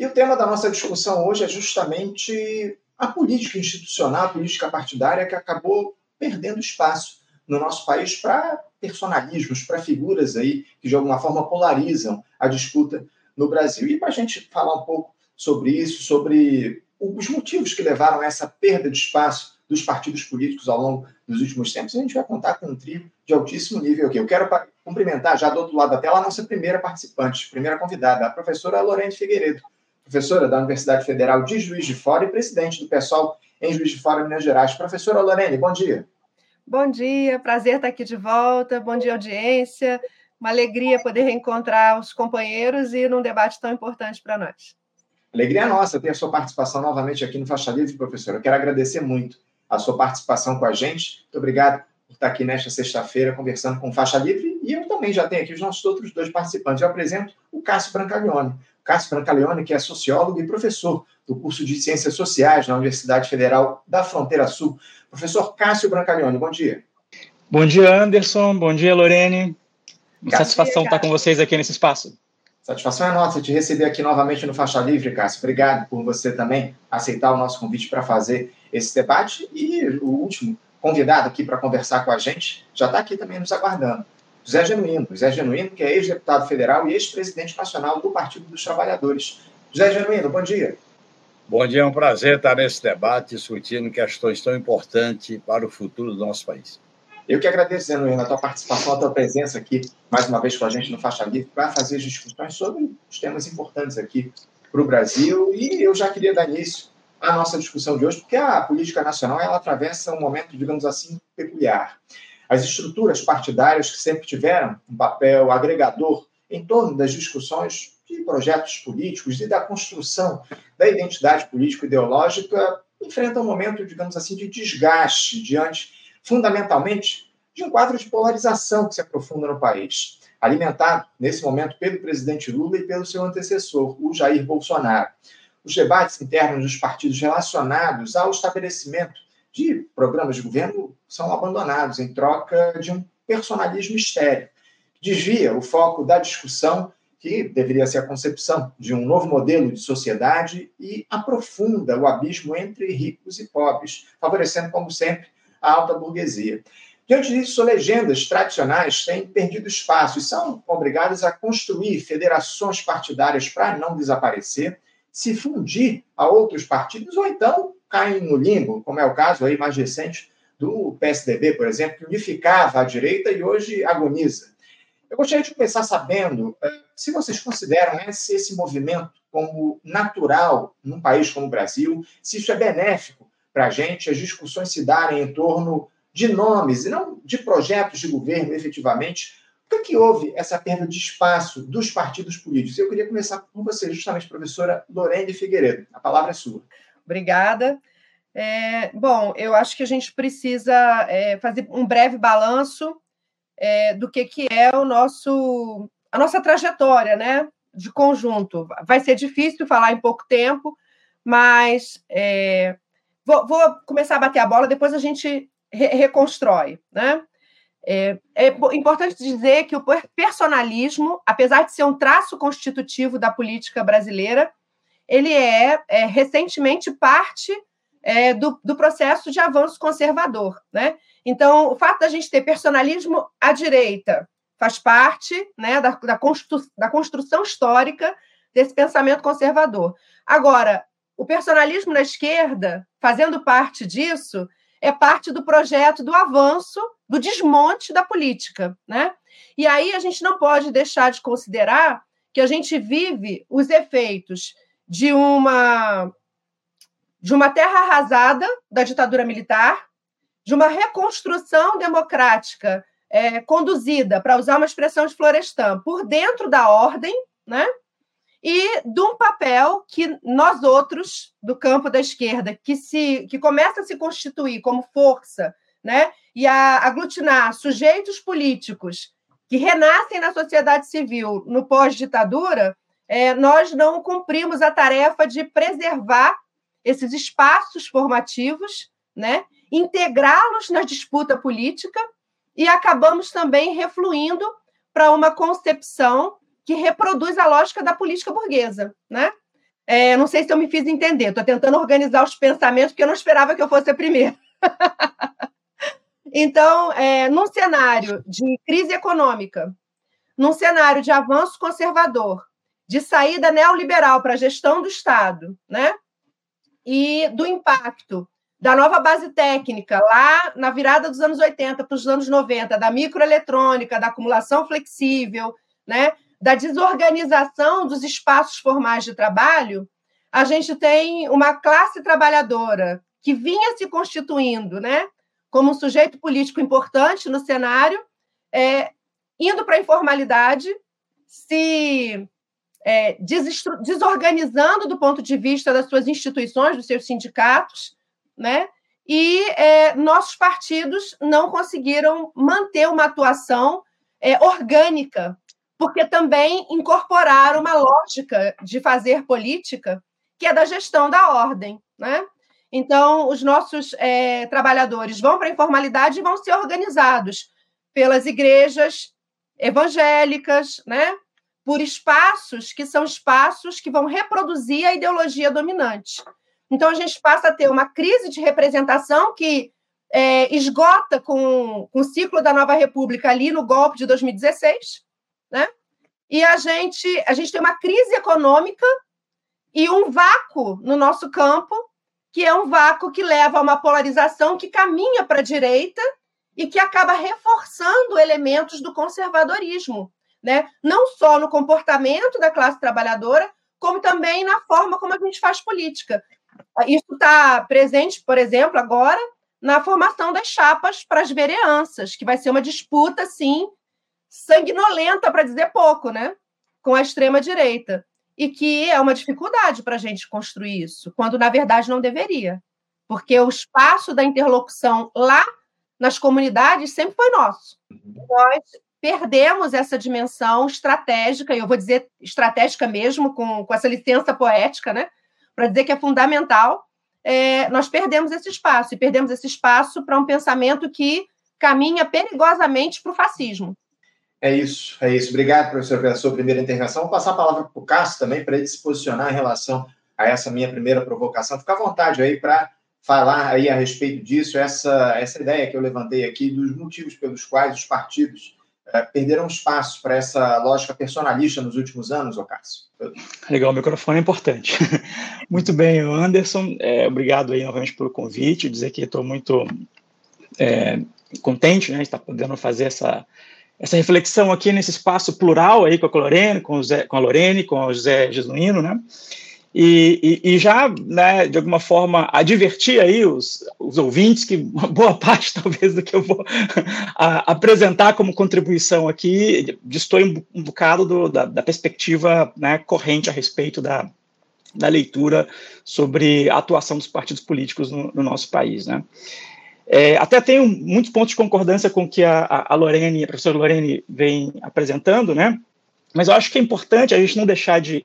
E o tema da nossa discussão hoje é justamente a política institucional, a política partidária que acabou perdendo espaço no nosso país para personalismos, para figuras aí que de alguma forma polarizam a disputa no Brasil. E para a gente falar um pouco sobre isso, sobre os motivos que levaram a essa perda de espaço dos partidos políticos ao longo dos últimos tempos, a gente vai contar com um trio de altíssimo nível aqui. Eu quero cumprimentar já do outro lado da tela a nossa primeira participante, primeira convidada, a professora Lorene Figueiredo, professora da Universidade Federal de Juiz de Fora e presidente do PSOL em Juiz de Fora, Minas Gerais. Professora Lorene, bom dia. Bom dia, prazer estar aqui de volta, bom dia, audiência. Uma alegria poder reencontrar os companheiros e num debate tão importante para nós. Alegria nossa ter a sua participação novamente aqui no Faixa Livre, professora. Eu quero agradecer muito a sua participação com a gente. Muito obrigado por estar aqui nesta sexta-feira conversando com Faixa Livre. E eu também já tenho aqui os nossos outros dois participantes. Eu apresento o Cássio Brancaleone. Cássio Brancaleone, que é sociólogo e professor do curso de Ciências Sociais na Universidade Federal da Fronteira Sul. Professor Cássio Brancaleone, bom dia. Bom dia, Anderson. Bom dia, Lorene. Uma satisfação estar com vocês aqui nesse espaço. Satisfação é nossa te receber aqui novamente no Faixa Livre, Cássio. Obrigado por você também aceitar o nosso convite para fazer esse debate. E o último convidado aqui para conversar com a gente já está aqui também nos aguardando. José Genuíno, que é ex-deputado federal e ex-presidente nacional do Partido dos Trabalhadores. José Genuíno, bom dia. Bom dia, é um prazer estar nesse debate, discutindo questões tão importantes para o futuro do nosso país. Eu que agradeço, Genuíno, a tua participação, a tua presença aqui, mais uma vez com a gente no Faixa Livre, para fazer as discussões sobre os temas importantes aqui para o Brasil. E eu já queria dar início à nossa discussão de hoje, porque a política nacional ela atravessa um momento, digamos assim, peculiar. As estruturas partidárias que sempre tiveram um papel agregador em torno das discussões de projetos políticos e da construção da identidade político-ideológica enfrentam um momento, digamos assim, de desgaste diante, fundamentalmente, de um quadro de polarização que se aprofunda no país, alimentado, nesse momento, pelo presidente Lula e pelo seu antecessor, o Jair Bolsonaro. Os debates internos dos partidos relacionados ao estabelecimento de programas de governo são abandonados em troca de um personalismo estéril, que desvia o foco da discussão, que deveria ser a concepção de um novo modelo de sociedade, e aprofunda o abismo entre ricos e pobres, favorecendo, como sempre, a alta burguesia. Diante disso, legendas tradicionais têm perdido espaço e são obrigadas a construir federações partidárias para não desaparecer, se fundir a outros partidos ou então caem no limbo, como é o caso aí mais recente do PSDB, por exemplo, que unificava a direita e hoje agoniza. Eu gostaria de começar sabendo se vocês consideram esse movimento como natural num país como o Brasil, se isso é benéfico para a gente, as discussões se darem em torno de nomes e não de projetos de governo, efetivamente. Por que houve essa perda de espaço dos partidos políticos? Eu queria começar com você, justamente, professora Lorene Figueiredo. A palavra é sua. Obrigada. Bom, eu acho que a gente precisa fazer um breve balanço do que é a nossa trajetória, né, de conjunto. Vai ser difícil falar em pouco tempo, mas vou começar a bater a bola, depois a gente reconstrói, né? É importante dizer que o personalismo, apesar de ser um traço constitutivo da política brasileira, ele é recentemente parte do processo de avanço conservador, né? Então, o fato da gente ter personalismo à direita faz parte, né, da construção histórica desse pensamento conservador. Agora, o personalismo na esquerda, fazendo parte disso, é parte do projeto do avanço, do desmonte da política, né? E aí a gente não pode deixar de considerar que a gente vive os efeitos de uma terra arrasada da ditadura militar, de uma reconstrução democrática conduzida, para usar uma expressão de Florestan, por dentro da ordem, né? E de um papel que nós outros, do campo da esquerda, que começa a se constituir como força, né? E a aglutinar sujeitos políticos que renascem na sociedade civil no pós-ditadura, nós não cumprimos a tarefa de preservar esses espaços formativos, né? Integrá-los na disputa política e acabamos também refluindo para uma concepção que reproduz a lógica da política burguesa, né? Não sei se eu me fiz entender, estou tentando organizar os pensamentos, porque eu não esperava que eu fosse a primeira. Então, num cenário de crise econômica, num cenário de avanço conservador, de saída neoliberal para a gestão do Estado, né? E do impacto da nova base técnica, lá na virada dos anos 80 para os anos 90, da microeletrônica, da acumulação flexível, né? Da desorganização dos espaços formais de trabalho, a gente tem uma classe trabalhadora que vinha se constituindo, né? Como um sujeito político importante no cenário, indo para a informalidade, se desorganizando do ponto de vista das suas instituições, dos seus sindicatos, né? E nossos partidos não conseguiram manter uma atuação orgânica, porque também incorporaram uma lógica de fazer política que é da gestão da ordem, né? Então, os nossos trabalhadores vão para a informalidade e vão ser organizados pelas igrejas evangélicas, né? Por espaços que são espaços que vão reproduzir a ideologia dominante. Então, a gente passa a ter uma crise de representação que esgota com o ciclo da Nova República ali no golpe de 2016, né? E a gente tem uma crise econômica e um vácuo no nosso campo, que é um vácuo que leva a uma polarização que caminha para a direita e que acaba reforçando elementos do conservadorismo, né? Não só no comportamento da classe trabalhadora, como também na forma como a gente faz política. Isso está presente, por exemplo, agora, na formação das chapas para as vereanças, que vai ser uma disputa, assim, sanguinolenta, para dizer pouco, né? Com a extrema-direita. E que é uma dificuldade para a gente construir isso, quando, na verdade, não deveria. Porque o espaço da interlocução lá nas comunidades sempre foi nosso. Nós perdemos essa dimensão estratégica, e eu vou dizer estratégica mesmo, com essa licença poética, né? Para dizer que é fundamental, nós perdemos esse espaço, e perdemos esse espaço para um pensamento que caminha perigosamente para o fascismo. É isso. Obrigado, professor, pela sua primeira intervenção. Vou passar a palavra para o Cássio também, para ele se posicionar em relação a essa minha primeira provocação. Fica à vontade aí para falar aí a respeito disso, essa ideia que eu levantei aqui, dos motivos pelos quais os partidos perderam espaço para essa lógica personalista nos últimos anos, Cássio. Legal, o microfone é importante. Muito bem, Anderson, obrigado aí novamente pelo convite, dizer que estou muito contente, né, de estar podendo fazer essa reflexão aqui nesse espaço plural aí com a Lorene, com a Lorene, com o José Jesuíno, né? E já, né, de alguma forma, advertir aí os ouvintes que boa parte, talvez, do que eu vou apresentar como contribuição aqui, destoe um bocado da perspectiva, né, corrente a respeito da leitura sobre a atuação dos partidos políticos no nosso país, né? Até tenho muitos pontos de concordância com o que a professora Lorene vem apresentando, né? Mas eu acho que é importante a gente não deixar de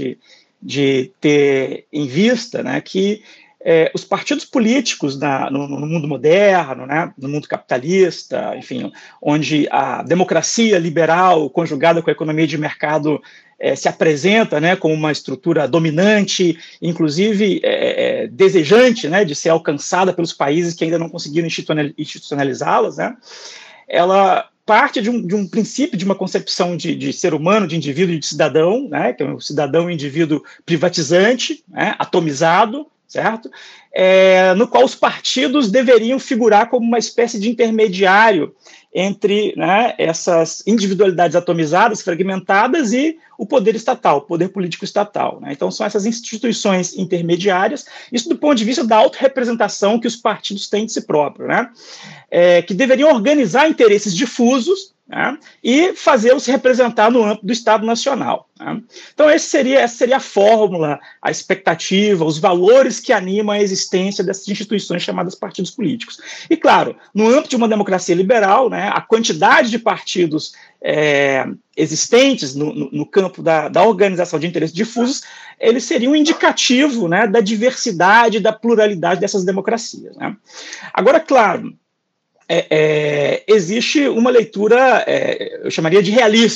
ter em vista, né, que os partidos políticos no mundo moderno, né, no mundo capitalista, enfim, onde a democracia liberal conjugada com a economia de mercado se apresenta, né, como uma estrutura dominante, inclusive desejante, né, de ser alcançada pelos países que ainda não conseguiram institucionalizá-las, né, ela parte de um princípio, de uma concepção de ser humano, de indivíduo e de cidadão, né, que é um cidadão e indivíduo privatizante, né, atomizado, certo? No qual os partidos deveriam figurar como uma espécie de intermediário entre, né, essas individualidades atomizadas, fragmentadas, e o poder estatal, o poder político estatal, né? Então, são essas instituições intermediárias, isso do ponto de vista da autorrepresentação que os partidos têm de si próprios, né? Que deveriam organizar interesses difusos, né, e fazê-los representar no âmbito do Estado Nacional, né? Então, essa seria a fórmula, a expectativa, os valores que animam a existência dessas instituições chamadas partidos políticos. E, claro, no âmbito de uma democracia liberal, né, a quantidade de partidos existentes no campo da organização de interesses difusos, eles seriam um indicativo, né, da diversidade, da pluralidade dessas democracias, né? Agora, claro, existe uma leitura, eu chamaria de realista,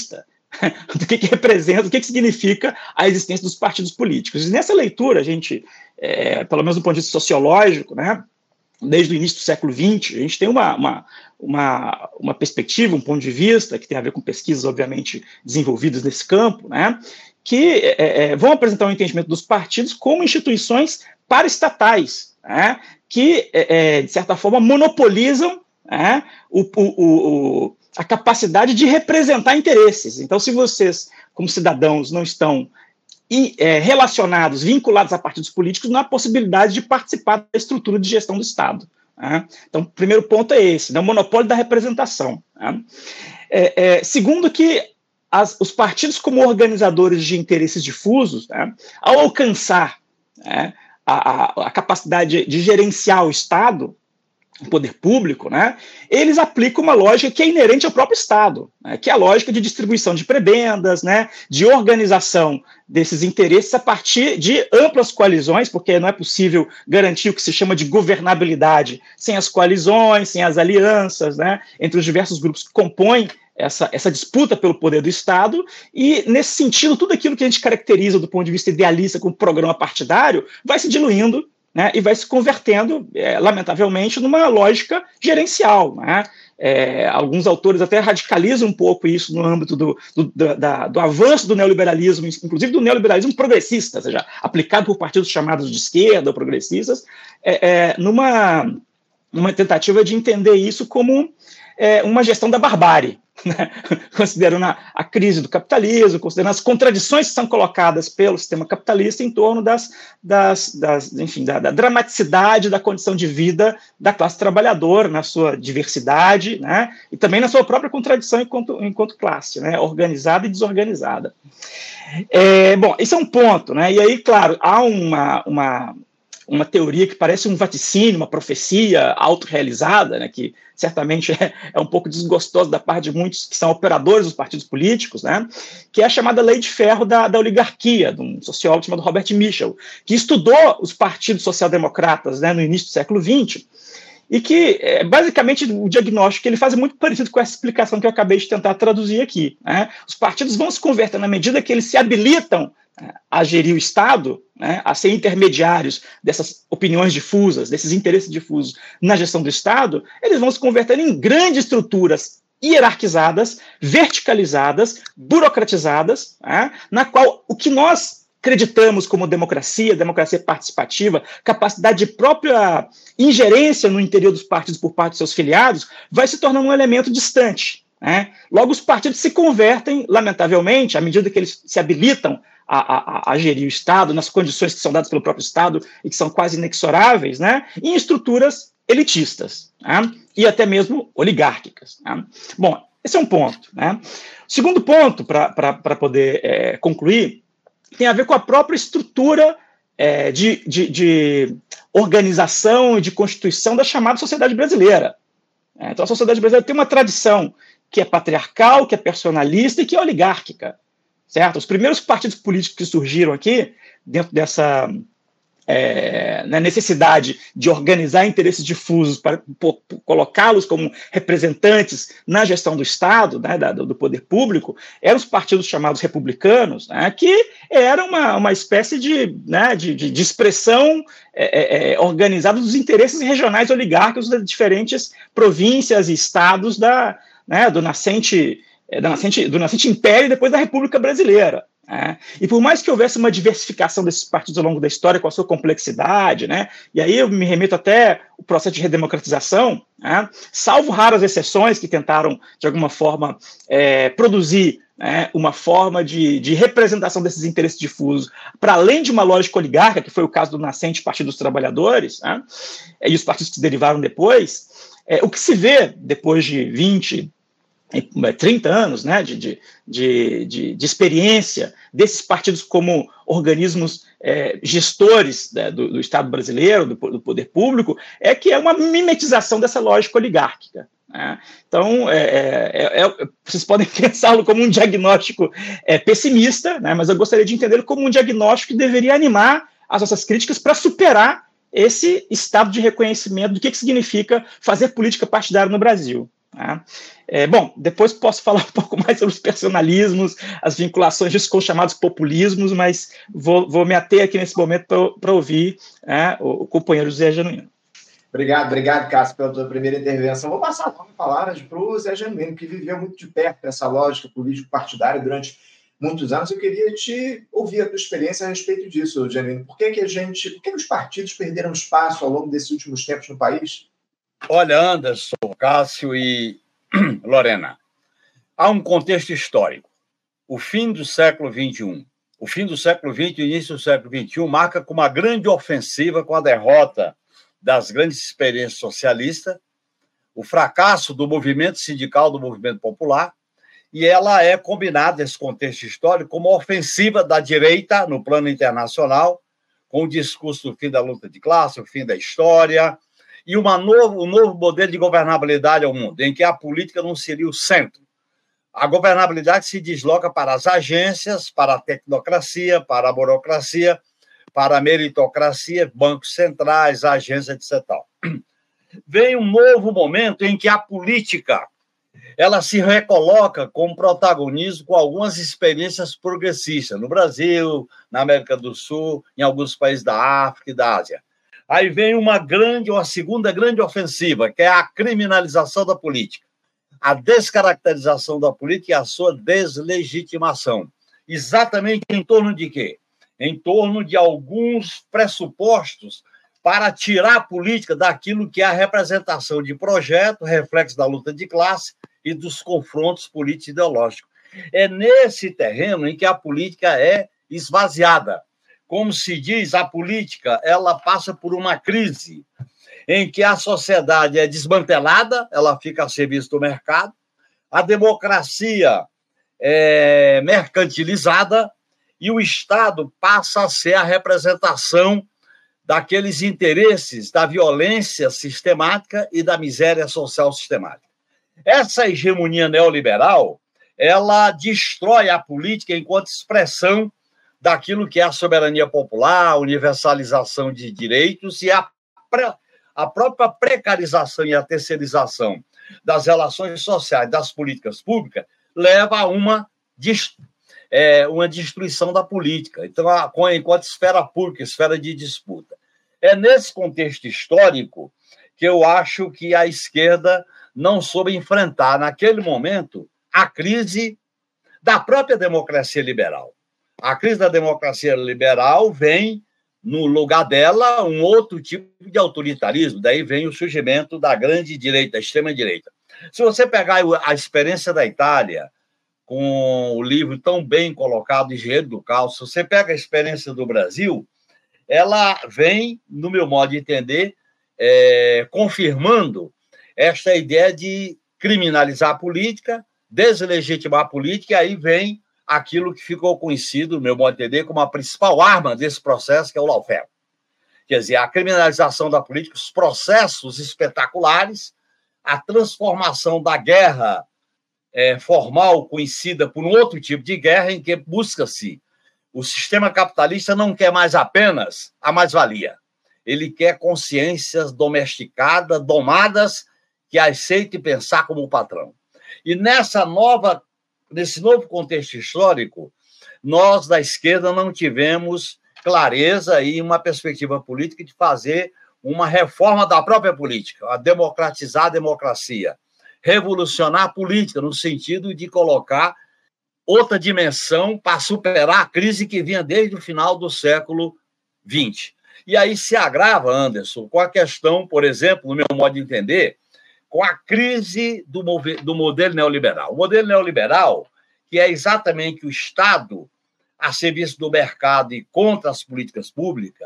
do que representa, do que significa a existência dos partidos políticos. E nessa leitura, a gente, pelo menos do ponto de vista sociológico, né, desde o início do século XX, a gente tem uma perspectiva, um ponto de vista, que tem a ver com pesquisas, obviamente, desenvolvidas nesse campo, né, que vão apresentar um entendimento dos partidos como instituições paraestatais, né, que, de certa forma, monopolizam, né, a capacidade de representar interesses. Então, se vocês, como cidadãos, não estão relacionados, vinculados a partidos políticos, não há possibilidade de participar da estrutura de gestão do Estado. Né? Então, o primeiro ponto é esse, né? O monopólio da representação. Né? Segundo, que os partidos, como organizadores de interesses difusos, né, ao alcançar, né, a capacidade de gerenciar o Estado, o poder público, né, eles aplicam uma lógica que é inerente ao próprio Estado, né, que é a lógica de distribuição de prebendas, né, de organização desses interesses a partir de amplas coalizões, porque não é possível garantir o que se chama de governabilidade sem as coalizões, sem as alianças, né, entre os diversos grupos que compõem essa disputa pelo poder do Estado, e, nesse sentido, tudo aquilo que a gente caracteriza do ponto de vista idealista como programa partidário vai se diluindo, né, e vai se convertendo, lamentavelmente, numa lógica gerencial. Né? Alguns autores até radicalizam um pouco isso no âmbito do avanço do neoliberalismo, inclusive do neoliberalismo progressista, ou seja, aplicado por partidos chamados de esquerda ou progressistas, numa tentativa de entender isso como uma gestão da barbárie, né? Considerando a crise do capitalismo, considerando as contradições que são colocadas pelo sistema capitalista em torno da dramaticidade da condição de vida da classe trabalhadora, na sua diversidade, né? E também na sua própria contradição enquanto classe, né? Organizada e desorganizada. Bom, esse é um ponto, né? E aí, claro, há uma teoria que parece um vaticínio, uma profecia autorrealizada, né, que certamente é um pouco desgostosa da parte de muitos que são operadores dos partidos políticos, né, que é a chamada lei de ferro da oligarquia, de um sociólogo chamado Robert Michel, que estudou os partidos social-democratas, né, no início do século XX, e que, basicamente, o diagnóstico que ele faz é muito parecido com essa explicação que eu acabei de tentar traduzir aqui. Né? Os partidos vão se converter na medida que eles se habilitam a gerir o Estado, né, a ser intermediários dessas opiniões difusas, desses interesses difusos na gestão do Estado, eles vão se converter em grandes estruturas hierarquizadas, verticalizadas, burocratizadas, né, na qual o que nós acreditamos como democracia participativa, capacidade de própria ingerência no interior dos partidos por parte dos seus filiados, vai se tornando um elemento distante. Né? Logo, os partidos se convertem, lamentavelmente, à medida que eles se habilitam a gerir o Estado, nas condições que são dadas pelo próprio Estado e que são quase inexoráveis, né, em estruturas elitistas, né, e até mesmo oligárquicas. Né. Bom, esse é um ponto. Né. O segundo ponto, para poder concluir, tem a ver com a própria estrutura de organização e de constituição da chamada sociedade brasileira. Então, a sociedade brasileira tem uma tradição que é patriarcal, que é personalista e que é oligárquica. Certo? Os primeiros partidos políticos que surgiram aqui, dentro dessa necessidade de organizar interesses difusos para colocá-los como representantes na gestão do Estado, né, do poder público, eram os partidos chamados republicanos, né, que eram uma espécie de expressão organizada dos interesses regionais oligárquicos das diferentes províncias e estados do nascente Império e depois da República Brasileira. Né? E por mais que houvesse uma diversificação desses partidos ao longo da história com a sua complexidade, né? E aí eu me remeto até o processo de redemocratização, né? Salvo raras exceções que tentaram, de alguma forma, produzir, né, uma forma de representação desses interesses difusos para além de uma lógica oligárquica, que foi o caso do nascente Partido dos Trabalhadores, né? E os partidos que se derivaram depois, o que se vê depois de 20, 30 anos, né, de experiência desses partidos como organismos gestores, né, do Estado brasileiro, do poder público, que é uma mimetização dessa lógica oligárquica. Né? Então, vocês podem pensá-lo como um diagnóstico pessimista, né, mas eu gostaria de entendê-lo como um diagnóstico que deveria animar as nossas críticas para superar esse estado de reconhecimento do que significa fazer política partidária no Brasil. Tá? Bom, depois posso falar um pouco mais sobre os personalismos, as vinculações disso com os chamados populismos, mas vou me ater aqui nesse momento para ouvir o companheiro Zé Genuíno. Obrigado, Cássio, pela tua primeira intervenção. Vou passar a palavra para o Zé Genuíno, que viveu muito de perto essa lógica político-partidária durante muitos anos. Eu queria te ouvir a tua experiência a respeito disso, Genuíno. Por que os partidos perderam espaço ao longo desses últimos tempos no país? Olha, Anderson, Cássio e Lorena, há um contexto histórico. O fim do século XXI, o fim do século XX e o início do século XXI marca com uma grande ofensiva com a derrota das grandes experiências socialistas, o fracasso do movimento sindical, do movimento popular, e ela é combinada, esse contexto histórico, como uma ofensiva da direita no plano internacional, com o discurso do fim da luta de classe, o fim da história, e um novo modelo de governabilidade ao mundo, em que a política não seria o centro. A governabilidade se desloca para as agências, para a tecnocracia, para a burocracia, para a meritocracia, bancos centrais, agências, etc. Vem um novo momento em que a política ela se recoloca com protagonismo com algumas experiências progressistas, no Brasil, na América do Sul, em alguns países da África e da Ásia. Aí vem uma segunda grande ofensiva, que é a criminalização da política, a descaracterização da política e a sua deslegitimação. Exatamente em torno de quê? Em torno de alguns pressupostos para tirar a política daquilo que é a representação de projeto, reflexo da luta de classe e dos confrontos político-ideológicos. É nesse terreno em que a política é esvaziada. Como se diz, a política ela passa por uma crise em que a sociedade é desmantelada, ela fica a serviço do mercado, a democracia é mercantilizada e o Estado passa a ser a representação daqueles interesses da violência sistemática e da miséria social sistemática. Essa hegemonia neoliberal, ela destrói a política enquanto expressão daquilo que é a soberania popular, a universalização de direitos e a própria precarização e a terceirização das relações sociais, das políticas públicas, leva a uma destruição da política. Então, enquanto esfera pública, esfera de disputa. É nesse contexto histórico que eu acho que a esquerda não soube enfrentar, naquele momento, a crise da própria democracia liberal. A crise da democracia liberal vem, no lugar dela, um outro tipo de autoritarismo. Daí vem o surgimento da grande direita, da extrema-direita. Se você pegar a experiência da Itália, com o livro tão bem colocado, Engenheiro do Caos, se você pega a experiência do Brasil, ela vem, no meu modo de entender, confirmando esta ideia de criminalizar a política, deslegitimar a política, e aí vem aquilo que ficou conhecido, no meu modo de entender, como a principal arma desse processo, que é o lawfare. Quer dizer, a criminalização da política, os processos espetaculares, a transformação da guerra formal, conhecida por um outro tipo de guerra, em que busca-se. O sistema capitalista não quer mais apenas a mais-valia. Ele quer consciências domesticadas, domadas, que aceitem pensar como o patrão. E nesse novo contexto histórico, nós, da esquerda, não tivemos clareza e uma perspectiva política de fazer uma reforma da própria política, a democratizar a democracia, revolucionar a política, no sentido de colocar outra dimensão para superar a crise que vinha desde o final do século XX. E aí se agrava, Anderson, com a questão, por exemplo, no meu modo de entender, com a crise do modelo neoliberal. O modelo neoliberal, que é exatamente o Estado a serviço do mercado e contra as políticas públicas,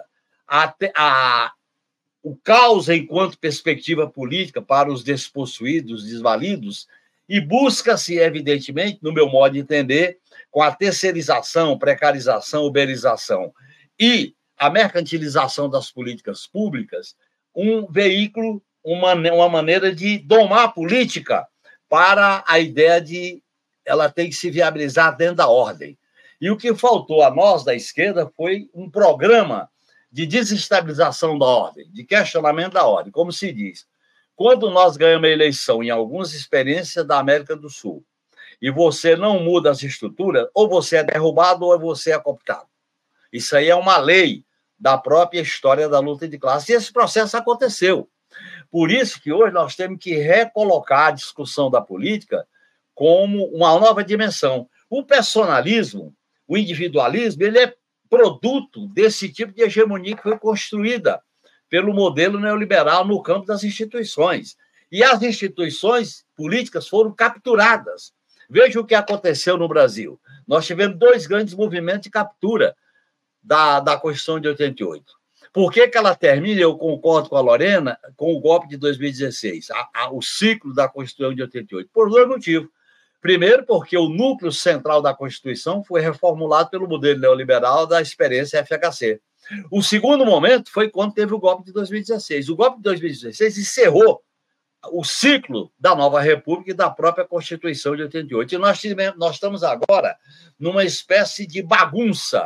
o caos enquanto perspectiva política para os despossuídos, desvalidos, e busca-se, evidentemente, no meu modo de entender, com a terceirização, precarização, uberização e a mercantilização das políticas públicas, um veículo, uma maneira de domar a política para a ideia de ela tem que se viabilizar dentro da ordem. E o que faltou a nós, da esquerda, foi um programa de desestabilização da ordem, de questionamento da ordem. Como se diz, Quando nós ganhamos a eleição em algumas experiências da América do Sul, e você não muda as estruturas, ou você é derrubado ou você é cooptado. Isso aí é uma lei da própria história da luta de classe. E esse processo aconteceu. Por isso que hoje nós temos que recolocar a discussão da política como uma nova dimensão. O personalismo, o individualismo, ele é produto desse tipo de hegemonia que foi construída pelo modelo neoliberal no campo das instituições. E as instituições políticas foram capturadas. Veja o que aconteceu no Brasil. Nós tivemos 2 grandes movimentos de captura da Constituição de 88. Por que ela termina, eu concordo com a Lorena, com o golpe de 2016, o ciclo da Constituição de 88? Por 2 motivos. Primeiro, porque o núcleo central da Constituição foi reformulado pelo modelo neoliberal da experiência FHC. O segundo momento foi quando teve o golpe de 2016. O golpe de 2016 encerrou o ciclo da nova República e da própria Constituição de 88. E nós estamos agora numa espécie de bagunça,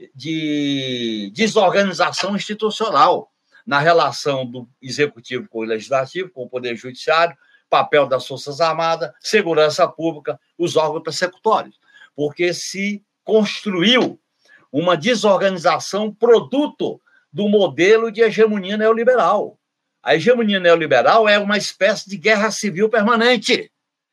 de desorganização institucional na relação do executivo com o legislativo, com o poder judiciário, papel das Forças Armadas, segurança pública, os órgãos persecutórios, porque se construiu uma desorganização produto do modelo de hegemonia neoliberal. A hegemonia neoliberal é uma espécie de guerra civil permanente,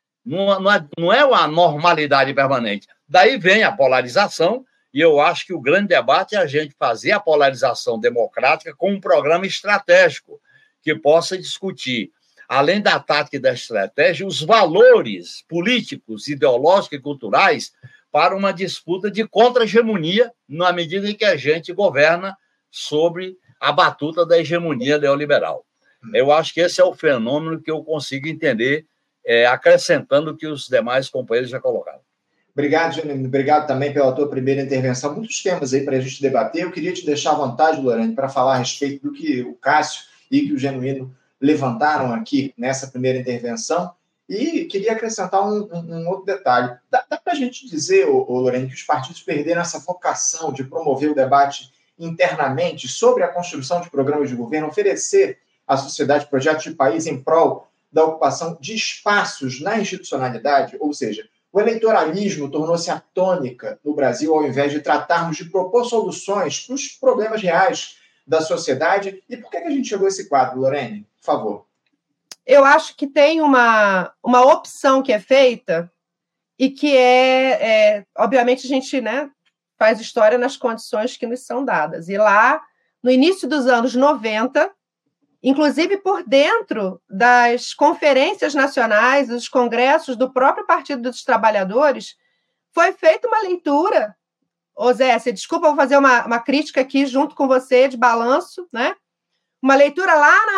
não é uma normalidade permanente. Daí vem a polarização, e eu acho que o grande debate é a gente fazer a polarização democrática com um programa estratégico que possa discutir, além da tática e da estratégia, os valores políticos, ideológicos e culturais para uma disputa de contra-hegemonia, na medida em que a gente governa sobre a batuta da hegemonia neoliberal. Eu acho que esse é o fenômeno que eu consigo entender, acrescentando o que os demais companheiros já colocaram. Obrigado, Genuíno. Obrigado também pela tua primeira intervenção. Muitos temas aí para a gente debater. Eu queria te deixar à vontade, Lorena, para falar a respeito do que o Cássio e que o Genuíno levantaram aqui nessa primeira intervenção. E queria acrescentar um outro detalhe. Dá para a gente dizer, Lorena, que os partidos perderam essa vocação de promover o debate internamente sobre a construção de programas de governo, oferecer à sociedade projetos de país em prol da ocupação de espaços na institucionalidade, ou seja, o eleitoralismo tornou-se a tônica no Brasil, ao invés de tratarmos de propor soluções para os problemas reais da sociedade. E por que a gente chegou a esse quadro, Lorena? Por favor. Eu acho que tem uma opção que é feita e que obviamente, a gente, né, faz história nas condições que nos são dadas. E lá, no início dos anos 90, inclusive por dentro das conferências nacionais, dos congressos do próprio Partido dos Trabalhadores, foi feita uma leitura. Ô Zé, desculpa, eu vou fazer uma crítica aqui junto com você, de balanço, né? Uma leitura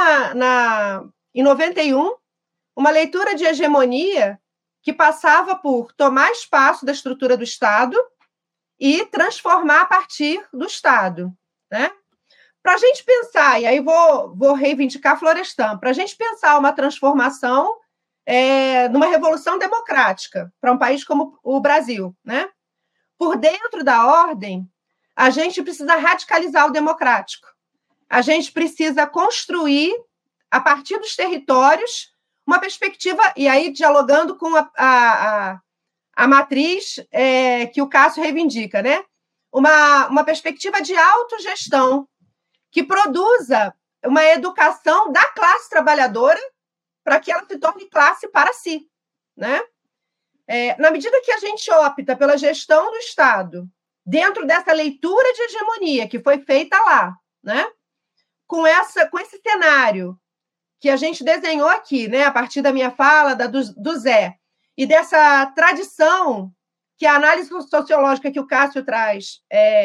lá em 91, uma leitura de hegemonia que passava por tomar espaço da estrutura do Estado e transformar a partir do Estado, né? Para a gente pensar, e aí vou reivindicar Florestan, para a gente pensar uma transformação numa revolução democrática para um país como o Brasil, né? Por dentro da ordem, a gente precisa radicalizar o democrático. A gente precisa construir, a partir dos territórios, uma perspectiva, e aí dialogando com a matriz que o Cássio reivindica, né? Uma perspectiva de autogestão, que produza uma educação da classe trabalhadora para que ela se torne classe para si, né? Na medida que a gente opta pela gestão do Estado, dentro dessa leitura de hegemonia que foi feita lá, né? Com esse cenário que a gente desenhou aqui, né? A partir da minha fala, do Zé, e dessa tradição que a análise sociológica que o Cássio traz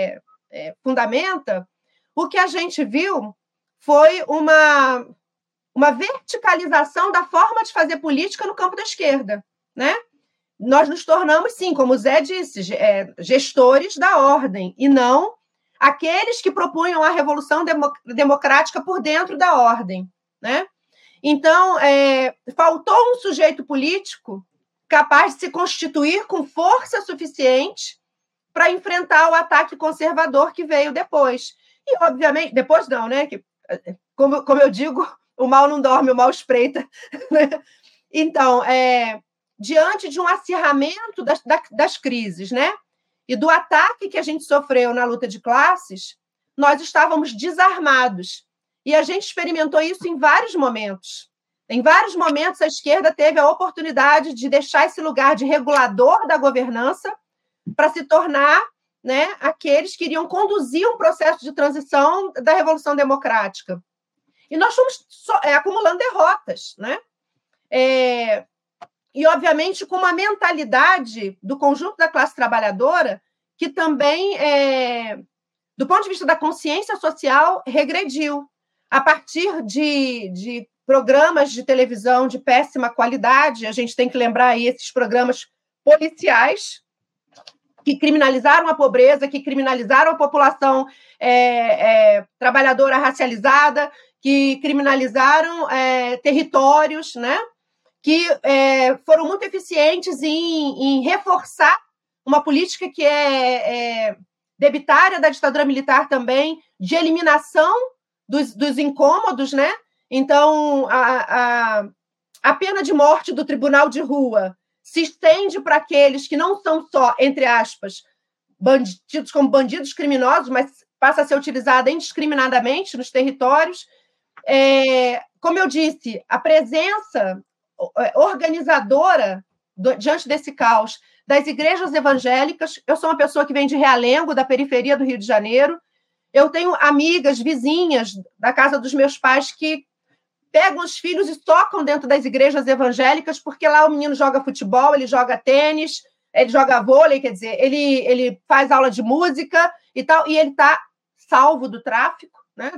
fundamenta, o que a gente viu foi uma verticalização da forma de fazer política no campo da esquerda, né? Nós nos tornamos, sim, como o Zé disse, gestores da ordem, e não aqueles que propunham a revolução democrática por dentro da ordem, né? Então, faltou um sujeito político capaz de se constituir com força suficiente para enfrentar o ataque conservador que veio depois. E, obviamente, depois não, né? Como eu digo, O mal não dorme, o mal espreita. Então, diante de um acirramento das crises, né? E do ataque que a gente sofreu na luta de classes, nós estávamos desarmados. E a gente experimentou isso em vários momentos. Em vários momentos, a esquerda teve a oportunidade de deixar esse lugar de regulador da governança para se tornar, né, aqueles que iriam conduzir um processo de transição da Revolução Democrática. E nós fomos acumulando derrotas, né? E, obviamente, com uma mentalidade do conjunto da classe trabalhadora que também, do ponto de vista da consciência social, regrediu. A partir de programas de televisão de péssima qualidade, a gente tem que lembrar aí esses programas policiais que criminalizaram a pobreza, que criminalizaram a população trabalhadora racializada, que criminalizaram territórios, né? Que foram muito eficientes em reforçar uma política que é debitária da ditadura militar também, de eliminação dos incômodos, né? Então, a pena de morte do tribunal de rua se estende para aqueles que não são só, entre aspas, tidos como bandidos criminosos, mas passa a ser utilizada indiscriminadamente nos territórios. Como eu disse, a presença organizadora diante desse caos das igrejas evangélicas. Eu sou uma pessoa que vem de Realengo, da periferia do Rio de Janeiro. Eu tenho amigas, vizinhas da casa dos meus pais que pegam os filhos e tocam dentro das igrejas evangélicas, porque lá o menino joga futebol, ele joga tênis, ele joga vôlei, quer dizer, ele faz aula de música e tal, e ele está salvo do tráfico, né,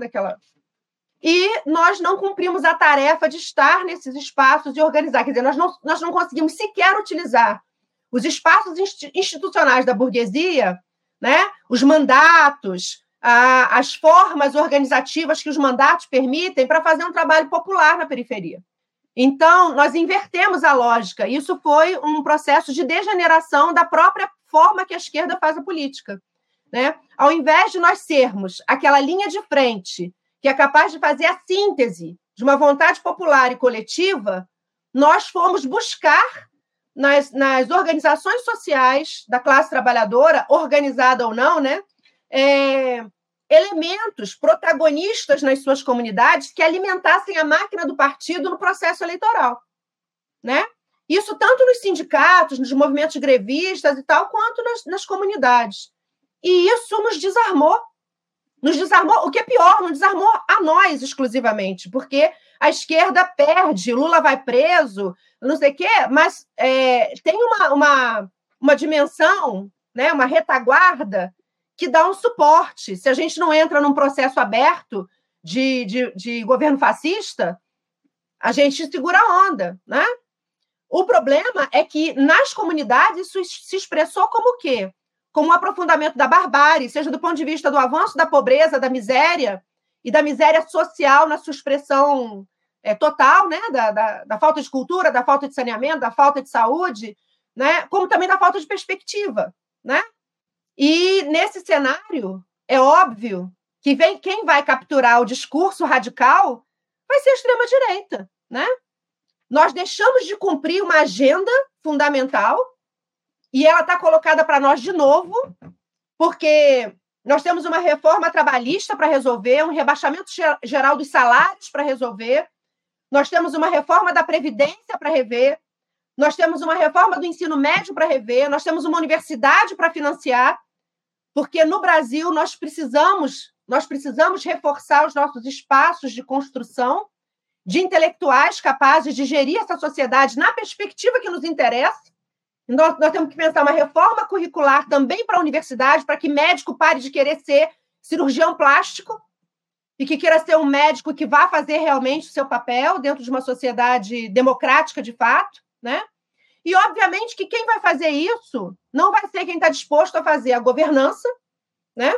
E nós não cumprimos a tarefa de estar nesses espaços e organizar. Quer dizer, nós não conseguimos sequer utilizar os espaços institucionais da burguesia, né, os mandatos, as formas organizativas que os mandatos permitem para fazer um trabalho popular na periferia. Então, nós invertemos a lógica. Isso foi um processo de degeneração da própria forma que a esquerda faz a política, né? Ao invés de nós sermos aquela linha de frente que é capaz de fazer a síntese de uma vontade popular e coletiva, nós fomos buscar nas organizações sociais da classe trabalhadora, organizada ou não, né, elementos protagonistas nas suas comunidades que alimentassem a máquina do partido no processo eleitoral, né? Isso tanto nos sindicatos, nos movimentos grevistas e tal, quanto nas comunidades. E isso nos desarmou. Nos desarmou, o que é pior, nos desarmou a nós exclusivamente, porque a esquerda perde, Lula vai preso, não sei o quê, mas tem uma dimensão, né, uma retaguarda que dá um suporte. Se a gente não entra num processo aberto de governo fascista, a gente segura a onda, né? O problema é que nas comunidades isso se expressou como o quê? Como um aprofundamento da barbárie, seja do ponto de vista do avanço da pobreza, da miséria, e da miséria social na sua expressão total, né? Da falta de cultura, da falta de saneamento, da falta de saúde, né? Como também da falta de perspectiva, né? E nesse cenário, é óbvio que quem vai capturar o discurso radical vai ser a extrema-direita, né? Nós deixamos de cumprir uma agenda fundamental e ela está colocada para nós de novo, porque nós temos uma reforma trabalhista para resolver, um rebaixamento geral dos salários para resolver, nós temos uma reforma da Previdência para rever, nós temos uma reforma do ensino médio para rever, nós temos uma universidade para financiar, porque no Brasil nós precisamos reforçar os nossos espaços de construção, de intelectuais capazes de gerir essa sociedade na perspectiva que nos interessa. Nós temos que pensar uma reforma curricular também para a universidade, para que médico pare de querer ser cirurgião plástico e que queira ser um médico que vá fazer realmente o seu papel dentro de uma sociedade democrática de fato, né? E, obviamente, que quem vai fazer isso não vai ser quem está disposto a fazer a governança, né?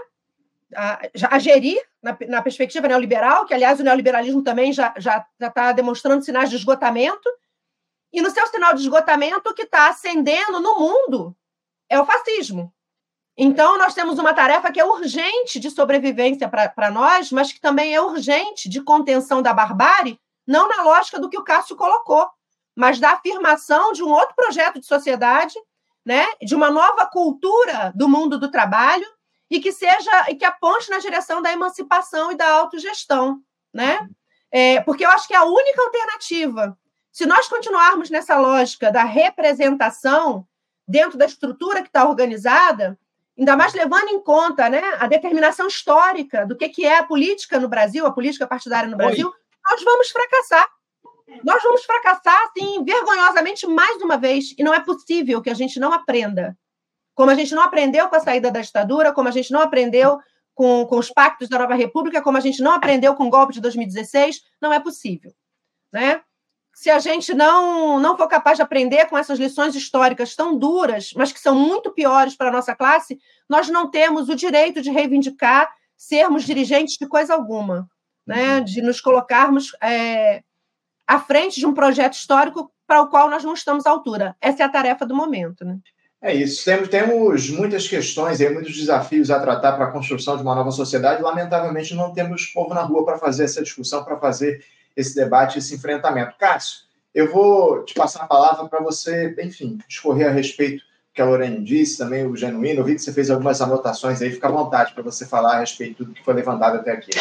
A gerir na perspectiva neoliberal, que, aliás, o neoliberalismo também já está demonstrando sinais de esgotamento, e no seu sinal de esgotamento, o que está ascendendo no mundo é o fascismo. Então, nós temos uma tarefa que é urgente de sobrevivência para nós, mas que também é urgente de contenção da barbárie, não na lógica do que o Cássio colocou, mas da afirmação de um outro projeto de sociedade, né, de uma nova cultura do mundo do trabalho e que aponte na direção da emancipação e da autogestão, né? Porque eu acho que é a única alternativa. Se nós continuarmos nessa lógica da representação dentro da estrutura que está organizada, ainda mais levando em conta, né, a determinação histórica do que é a política no Brasil, a política partidária no Brasil, nós vamos fracassar. Nós vamos fracassar, assim, vergonhosamente mais uma vez, e não é possível que a gente não aprenda. Como a gente não aprendeu com a saída da ditadura, como a gente não aprendeu com os pactos da Nova República, como a gente não aprendeu com o golpe de 2016, não é possível, né? Se a gente não for capaz de aprender com essas lições históricas tão duras, mas que são muito piores para a nossa classe, nós não temos o direito de reivindicar sermos dirigentes de coisa alguma, né? De nos colocarmos à frente de um projeto histórico para o qual nós não estamos à altura. Essa é a tarefa do momento, né? É isso. Temos muitas questões e muitos desafios a tratar para a construção de uma nova sociedade. Lamentavelmente, não temos povo na rua para fazer essa discussão, para fazer esse debate, esse enfrentamento. Cássio, eu vou te passar a palavra para você, enfim, discorrer a respeito do que a Lorene disse, também o Genuíno. Eu vi que você fez algumas anotações aí. Fica à vontade para você falar a respeito do que foi levantado até aqui.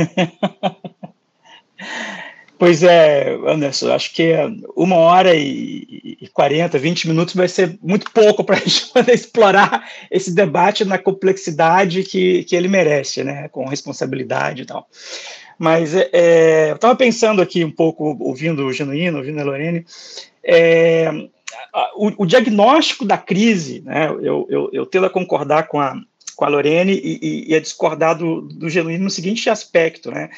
Pois é, Anderson, acho que 1h40, 20 minutos vai ser muito pouco para a gente poder explorar esse debate na complexidade que ele merece, né, com responsabilidade e tal. Mas eu estava pensando aqui um pouco, ouvindo o Genuíno, ouvindo a Lorene, o diagnóstico da crise, né, eu tendo a concordar com a Lorene e a discordar do Genuíno no seguinte aspecto, né,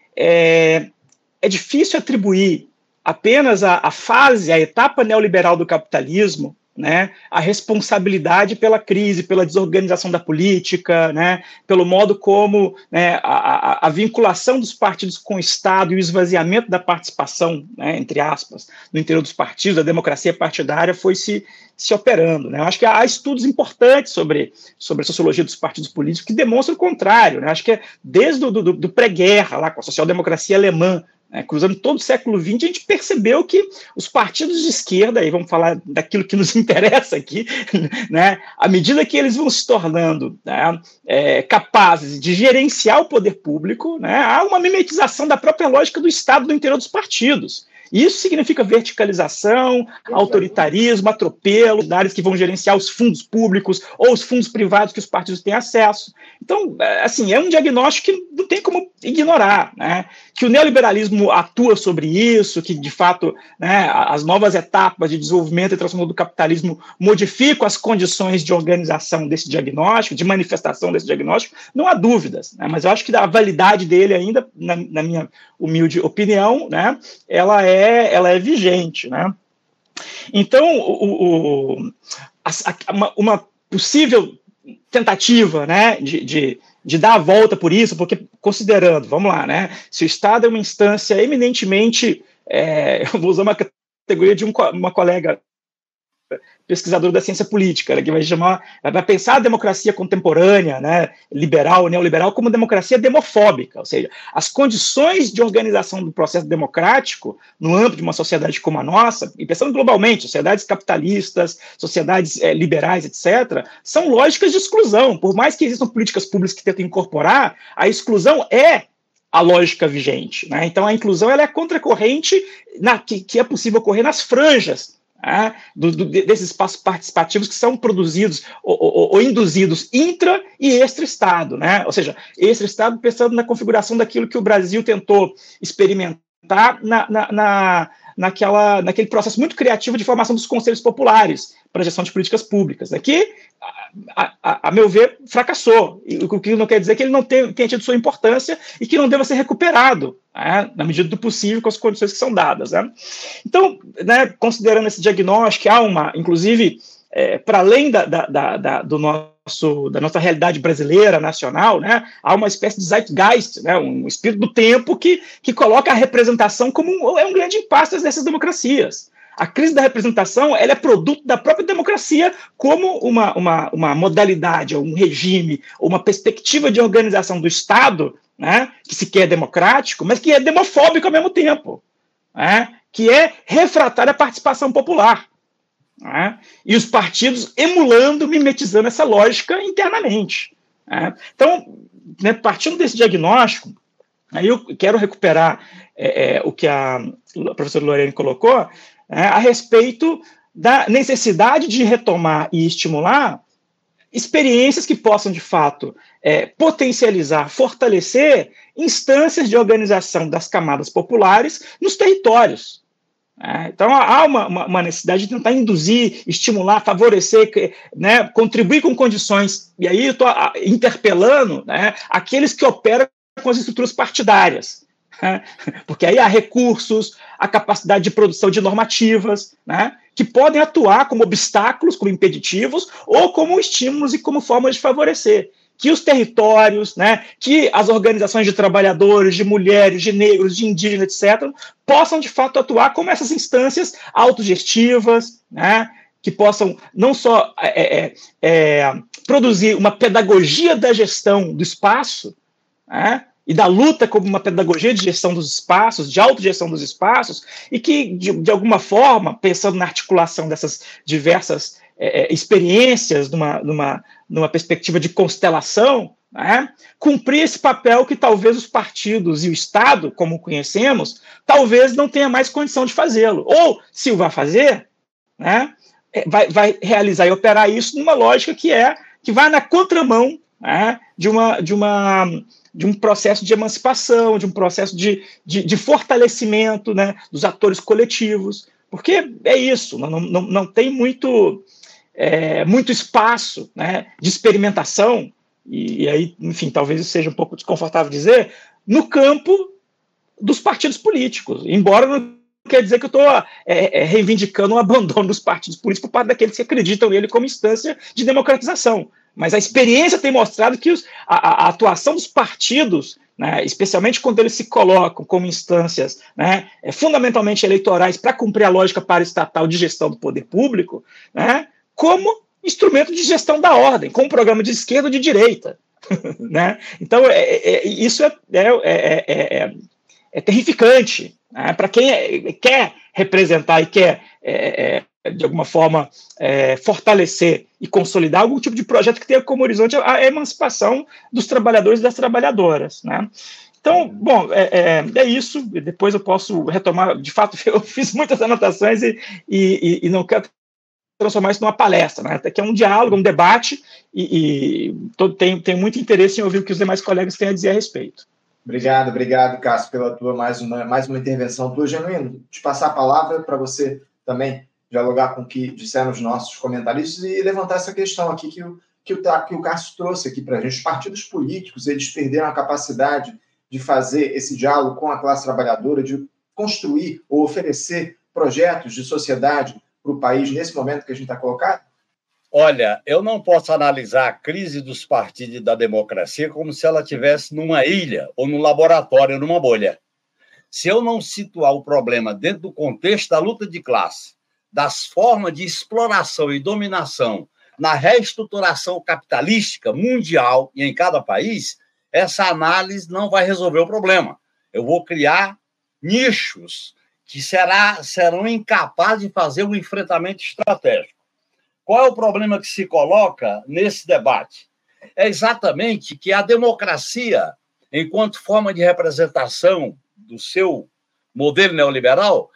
é difícil atribuir apenas a fase, a etapa neoliberal do capitalismo, né, a responsabilidade pela crise, pela desorganização da política, né, pelo modo como, né, a vinculação dos partidos com o Estado e o esvaziamento da participação, né, entre aspas, no interior dos partidos, a democracia partidária foi se operando, né. Eu acho que há estudos importantes sobre a sociologia dos partidos políticos que demonstram o contrário, né. Acho que desde do pré-guerra, lá com a social-democracia alemã, cruzando todo o século XX, a gente percebeu que os partidos de esquerda, aí vamos falar daquilo que nos interessa aqui, né, à medida que eles vão se tornando, né, capazes de gerenciar o poder público, né, há uma mimetização da própria lógica do Estado no interior dos partidos. Isso significa verticalização, autoritarismo, atropelo, áreas que vão gerenciar os fundos públicos ou os fundos privados que os partidos têm acesso. Então, assim, é um diagnóstico que não tem como ignorar, né? Que o neoliberalismo atua sobre isso, que, de fato, né, as novas etapas de desenvolvimento e transformação do capitalismo modificam as condições de organização desse diagnóstico, de manifestação desse diagnóstico, não há dúvidas, né? Mas eu acho que a validade dele ainda, na minha humilde opinião, né, ela é vigente, né? Então, uma possível tentativa, né, de dar a volta por isso, porque considerando, vamos lá, né, se o Estado é uma instância eminentemente, eu vou usar uma categoria de uma colega pesquisador da ciência política, né, que vai pensar a democracia contemporânea, né, liberal, neoliberal, como democracia demofóbica, ou seja, as condições de organização do processo democrático no âmbito de uma sociedade como a nossa, e pensando globalmente, sociedades capitalistas, sociedades liberais, etc., são lógicas de exclusão. Por mais que existam políticas públicas que tentam incorporar, a exclusão é a lógica vigente, né? Então a inclusão ela é contracorrente que é possível ocorrer nas franjas, né, desses espaços participativos que são produzidos ou induzidos intra e extra-Estado, né? Ou seja, extra-Estado pensando na configuração daquilo que o Brasil tentou experimentar naquele processo muito criativo de formação dos conselhos populares para a gestão de políticas públicas, né, que, a meu ver, fracassou, o que não quer dizer que ele não tenha tido sua importância e que não deva ser recuperado, né, na medida do possível, com as condições que são dadas, né. Então, né, considerando esse diagnóstico, há inclusive, para além da nossa realidade brasileira, nacional, né, há uma espécie de zeitgeist, né, um espírito do tempo que coloca a representação como um grande impasse dessas democracias. A crise da representação ela é produto da própria democracia como uma modalidade, um regime, uma perspectiva de organização do Estado, né, que se quer democrático, mas que é demofóbico ao mesmo tempo. que é refratária à participação popular. E os partidos emulando, mimetizando essa lógica internamente. Então, né, partindo desse diagnóstico, aí eu quero recuperar o que a professora Lorena colocou a respeito da necessidade de retomar e estimular experiências que possam, de fato, potencializar, fortalecer instâncias de organização das camadas populares nos territórios. Então, há uma necessidade de tentar induzir, estimular, favorecer, né, contribuir com condições, e aí eu estou interpelando, né, aqueles que operam com as estruturas partidárias, né, porque aí há recursos, a capacidade de produção de normativas, né, que podem atuar como obstáculos, como impeditivos, ou como estímulos e como formas de favorecer que os territórios, né, que as organizações de trabalhadores, de mulheres, de negros, de indígenas, etc., possam, de fato, atuar como essas instâncias autogestivas, né, que possam não só produzir uma pedagogia da gestão do espaço, né, e da luta como uma pedagogia de gestão dos espaços, de autogestão dos espaços, e que, de alguma forma, pensando na articulação dessas diversas experiências numa perspectiva de constelação, né, cumprir esse papel que talvez os partidos e o Estado, como conhecemos, talvez não tenha mais condição de fazê-lo. Ou, se o vai fazer, né, vai realizar e operar isso numa lógica que vai na contramão, né, de um processo de emancipação, de um processo de fortalecimento, né, dos atores coletivos, porque é isso, não tem muito espaço, né, de experimentação, e aí, enfim, talvez isso seja um pouco desconfortável dizer, no campo dos partidos políticos, embora não quer dizer que eu estou reivindicando o abandono dos partidos políticos por parte daqueles que acreditam nele como instância de democratização. Mas a experiência tem mostrado que a atuação dos partidos, né, especialmente quando eles se colocam como instâncias, né, fundamentalmente eleitorais para cumprir a lógica paraestatal de gestão do poder público, né, como instrumento de gestão da ordem, como programa de esquerda ou de direita. Né? Então, isso é terrificante, né, para quem quer representar e quer, de alguma forma, fortalecer e consolidar algum tipo de projeto que tenha como horizonte a emancipação dos trabalhadores e das trabalhadoras. Né? Então, bom, é isso. Depois eu posso retomar. De fato, eu fiz muitas anotações e não quero transformar isso numa palestra, né? Até que é um diálogo, um debate, e tenho muito interesse em ouvir o que os demais colegas têm a dizer a respeito. Obrigado, Cássio, pela tua mais uma intervenção tua, Genuíno. Te passar a palavra para você também dialogar com o que disseram os nossos comentaristas e levantar essa questão aqui que o Cássio trouxe aqui para a gente. Os partidos políticos, eles perderam a capacidade de fazer esse diálogo com a classe trabalhadora, de construir ou oferecer projetos de sociedade para o país nesse momento que a gente está colocado? Olha, eu não posso analisar a crise dos partidos e da democracia como se ela estivesse numa ilha ou num laboratório, numa bolha. Se eu não situar o problema dentro do contexto da luta de classe, das formas de exploração e dominação na reestruturação capitalística mundial e em cada país, essa análise não vai resolver o problema. Eu vou criar nichos que serão incapazes de fazer um enfrentamento estratégico. Qual é o problema que se coloca nesse debate? É exatamente que a democracia, enquanto forma de representação do seu modelo neoliberal,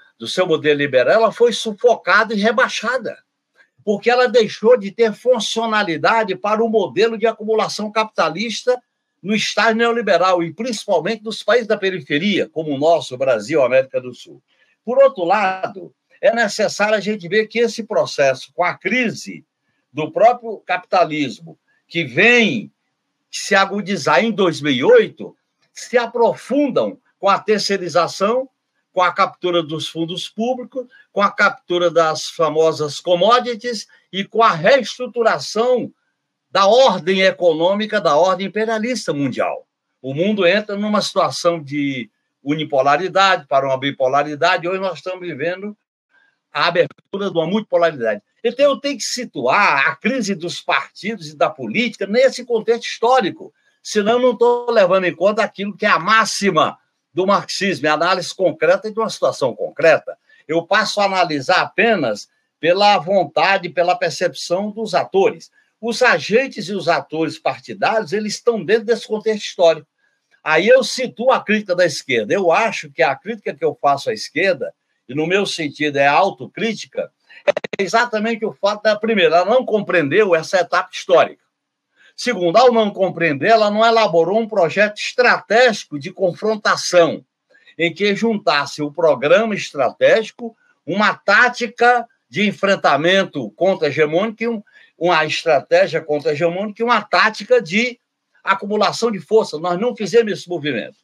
ela foi sufocada e rebaixada, porque ela deixou de ter funcionalidade para o modelo de acumulação capitalista no estágio neoliberal, e principalmente nos países da periferia, como o nosso, o Brasil, a América do Sul. Por outro lado, é necessário a gente ver que esse processo, com a crise do próprio capitalismo, que vem se agudizar em 2008, se aprofundam com a terceirização, com a captura dos fundos públicos, com a captura das famosas commodities e com a reestruturação da ordem econômica, da ordem imperialista mundial. O mundo entra numa situação de unipolaridade para uma bipolaridade. Hoje nós estamos vivendo a abertura de uma multipolaridade. Então, eu tenho que situar a crise dos partidos e da política nesse contexto histórico, senão eu não estou levando em conta aquilo que é a máxima do marxismo, análise concreta de uma situação concreta. Eu passo a analisar apenas pela vontade, pela percepção dos atores. Os agentes e os atores partidários, eles estão dentro desse contexto histórico. Aí eu situo a crítica da esquerda. Eu acho que a crítica que eu faço à esquerda, e no meu sentido é autocrítica, é exatamente o fato da, primeiro, ela não compreendeu essa etapa histórica. Segundo, ao não compreender, ela não elaborou um projeto estratégico de confrontação, em que juntasse o programa estratégico, uma tática de enfrentamento contra-hegemônico, uma estratégia contra-hegemônica e uma tática de acumulação de força. Nós não fizemos esse movimento.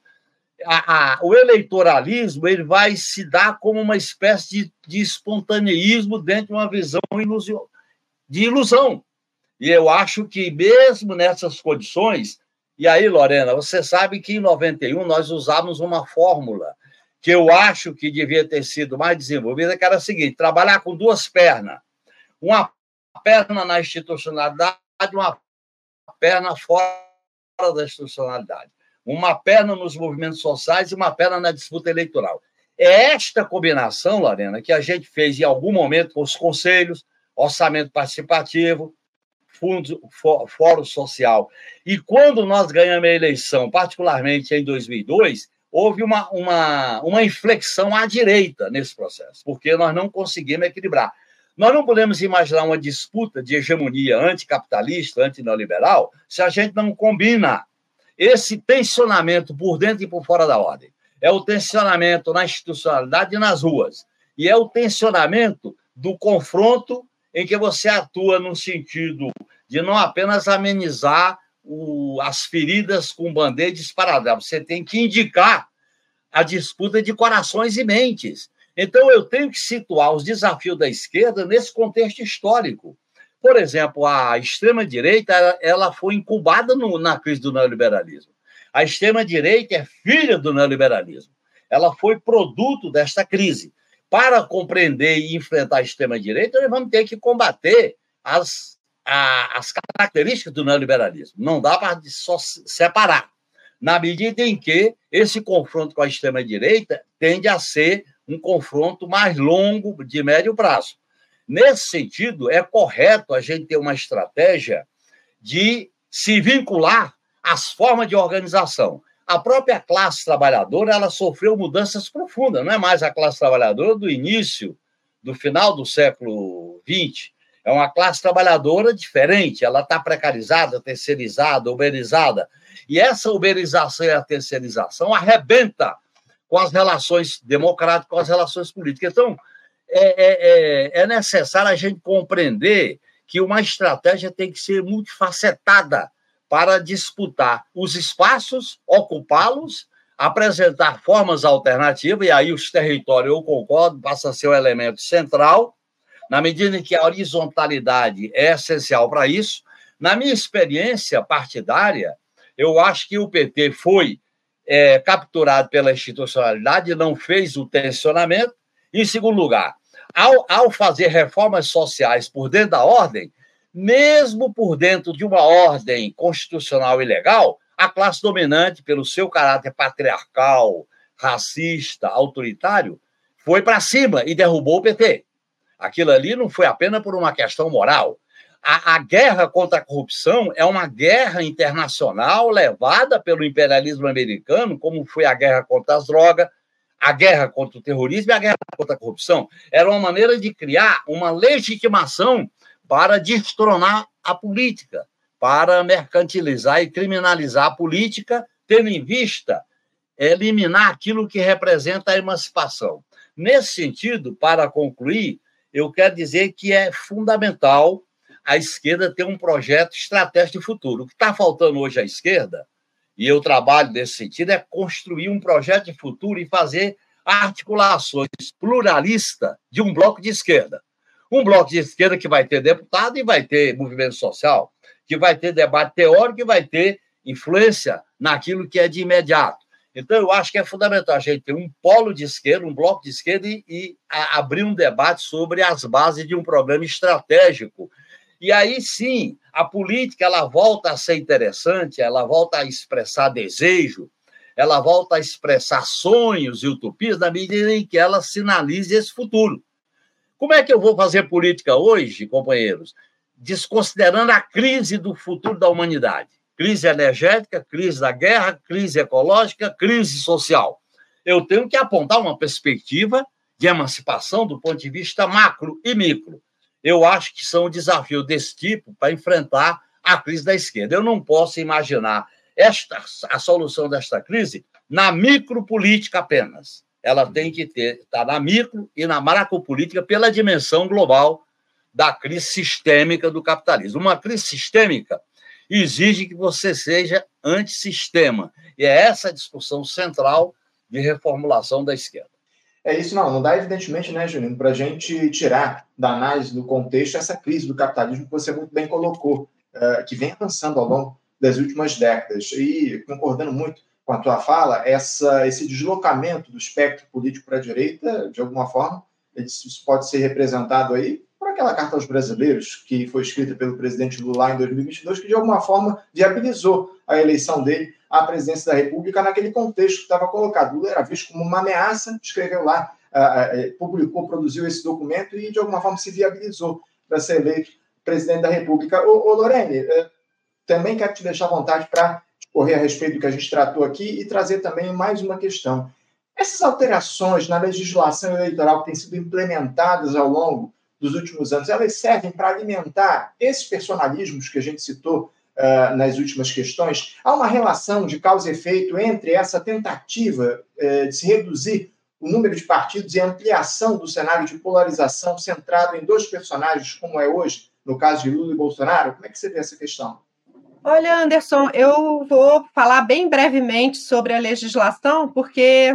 O eleitoralismo ele vai se dar como uma espécie de espontaneísmo dentro de uma visão de ilusão. E eu acho que, mesmo nessas condições... E aí, Lorena, você sabe que em 91 nós usávamos uma fórmula que eu acho que devia ter sido mais desenvolvida, que era a seguinte: trabalhar com duas pernas. Uma perna na institucionalidade, uma perna fora da institucionalidade. Uma perna nos movimentos sociais e uma perna na disputa eleitoral. É esta combinação, Lorena, que a gente fez em algum momento com os conselhos, orçamento participativo, fórum social. E quando nós ganhamos a eleição, particularmente em 2002, houve uma inflexão à direita nesse processo, porque nós não conseguimos equilibrar. Nós não podemos imaginar uma disputa de hegemonia anticapitalista, antineoliberal, se a gente não combina esse tensionamento por dentro e por fora da ordem. É o tensionamento na institucionalidade e nas ruas. E é o tensionamento do confronto em que você atua no sentido de não apenas amenizar as feridas com bandeira disparada, você tem que indicar a disputa de corações e mentes. Então, eu tenho que situar os desafios da esquerda nesse contexto histórico. Por exemplo, a extrema-direita ela foi incubada na crise do neoliberalismo. A extrema-direita é filha do neoliberalismo. Ela foi produto desta crise. Para compreender e enfrentar a extrema-direita, nós vamos ter que combater as características do neoliberalismo. Não dá para só separar. Na medida em que esse confronto com a extrema-direita tende a ser um confronto mais longo, de médio prazo. Nesse sentido, é correto a gente ter uma estratégia de se vincular às formas de organização. A própria classe trabalhadora ela sofreu mudanças profundas. Não é mais a classe trabalhadora do final do século XX. É uma classe trabalhadora diferente. Ela está precarizada, terceirizada, uberizada. E essa uberização e a terceirização arrebenta com as relações democráticas, com as relações políticas. Então, é necessário a gente compreender que uma estratégia tem que ser multifacetada para disputar os espaços, ocupá-los, apresentar formas alternativas, e aí os territórios, eu concordo, passa a ser um elemento central, na medida em que a horizontalidade é essencial para isso. Na minha experiência partidária, eu acho que o PT foi capturado pela institucionalidade, não fez o tensionamento. Em segundo lugar, ao fazer reformas sociais por dentro da ordem, mesmo por dentro de uma ordem constitucional e legal, a classe dominante, pelo seu caráter patriarcal, racista, autoritário, foi para cima e derrubou o PT. Aquilo ali não foi apenas por uma questão moral. A guerra contra a corrupção é uma guerra internacional levada pelo imperialismo americano, como foi a guerra contra as drogas, a guerra contra o terrorismo e a guerra contra a corrupção. Era uma maneira de criar uma legitimação para destronar a política, para mercantilizar e criminalizar a política, tendo em vista eliminar aquilo que representa a emancipação. Nesse sentido, para concluir, eu quero dizer que é fundamental a esquerda ter um projeto estratégico de futuro. O que está faltando hoje à esquerda, e eu trabalho nesse sentido, é construir um projeto de futuro e fazer articulações pluralistas de um bloco de esquerda. Um bloco de esquerda que vai ter deputado e vai ter movimento social, que vai ter debate teórico e vai ter influência naquilo que é de imediato. Então, eu acho que é fundamental a gente ter um polo de esquerda, um bloco de esquerda e abrir um debate sobre as bases de um programa estratégico. E aí, sim, a política ela volta a ser interessante, ela volta a expressar desejo, ela volta a expressar sonhos e utopias na medida em que ela sinalize esse futuro. Como é que eu vou fazer política hoje, companheiros, desconsiderando a crise do futuro da humanidade? Crise energética, crise da guerra, crise ecológica, crise social. Eu tenho que apontar uma perspectiva de emancipação do ponto de vista macro e micro. Eu acho que são desafios desse tipo para enfrentar a crise da esquerda. Eu não posso imaginar a solução desta crise na micropolítica apenas. Ela tem que estar na micro e na macropolítica pela dimensão global da crise sistêmica do capitalismo. Uma crise sistêmica exige que você seja antissistema. E é essa a discussão central de reformulação da esquerda. É isso, não dá, evidentemente, né, Juliano, para a gente tirar da análise do contexto essa crise do capitalismo que você muito bem colocou, que vem avançando ao longo das últimas décadas. E, concordando muito com a tua fala, esse deslocamento do espectro político para a direita, de alguma forma, isso pode ser representado aí por aquela Carta aos Brasileiros, que foi escrita pelo presidente Lula em 2022, que, de alguma forma, viabilizou a eleição dele à presidência da República naquele contexto que estava colocado. Lula era visto como uma ameaça, escreveu lá, publicou, produziu esse documento e, de alguma forma, se viabilizou para ser eleito presidente da República. Ô Lorene, também quero te deixar à vontade para correr a respeito do que a gente tratou aqui e trazer também mais uma questão. Essas alterações na legislação eleitoral que têm sido implementadas ao longo dos últimos anos, elas servem para alimentar esses personalismos que a gente citou nas últimas questões? Há uma relação de causa e efeito entre essa tentativa de se reduzir o número de partidos e a ampliação do cenário de polarização centrado em dois personagens, como é hoje, no caso de Lula e Bolsonaro? Como é que você vê essa questão? Olha, Anderson, eu vou falar bem brevemente sobre a legislação, porque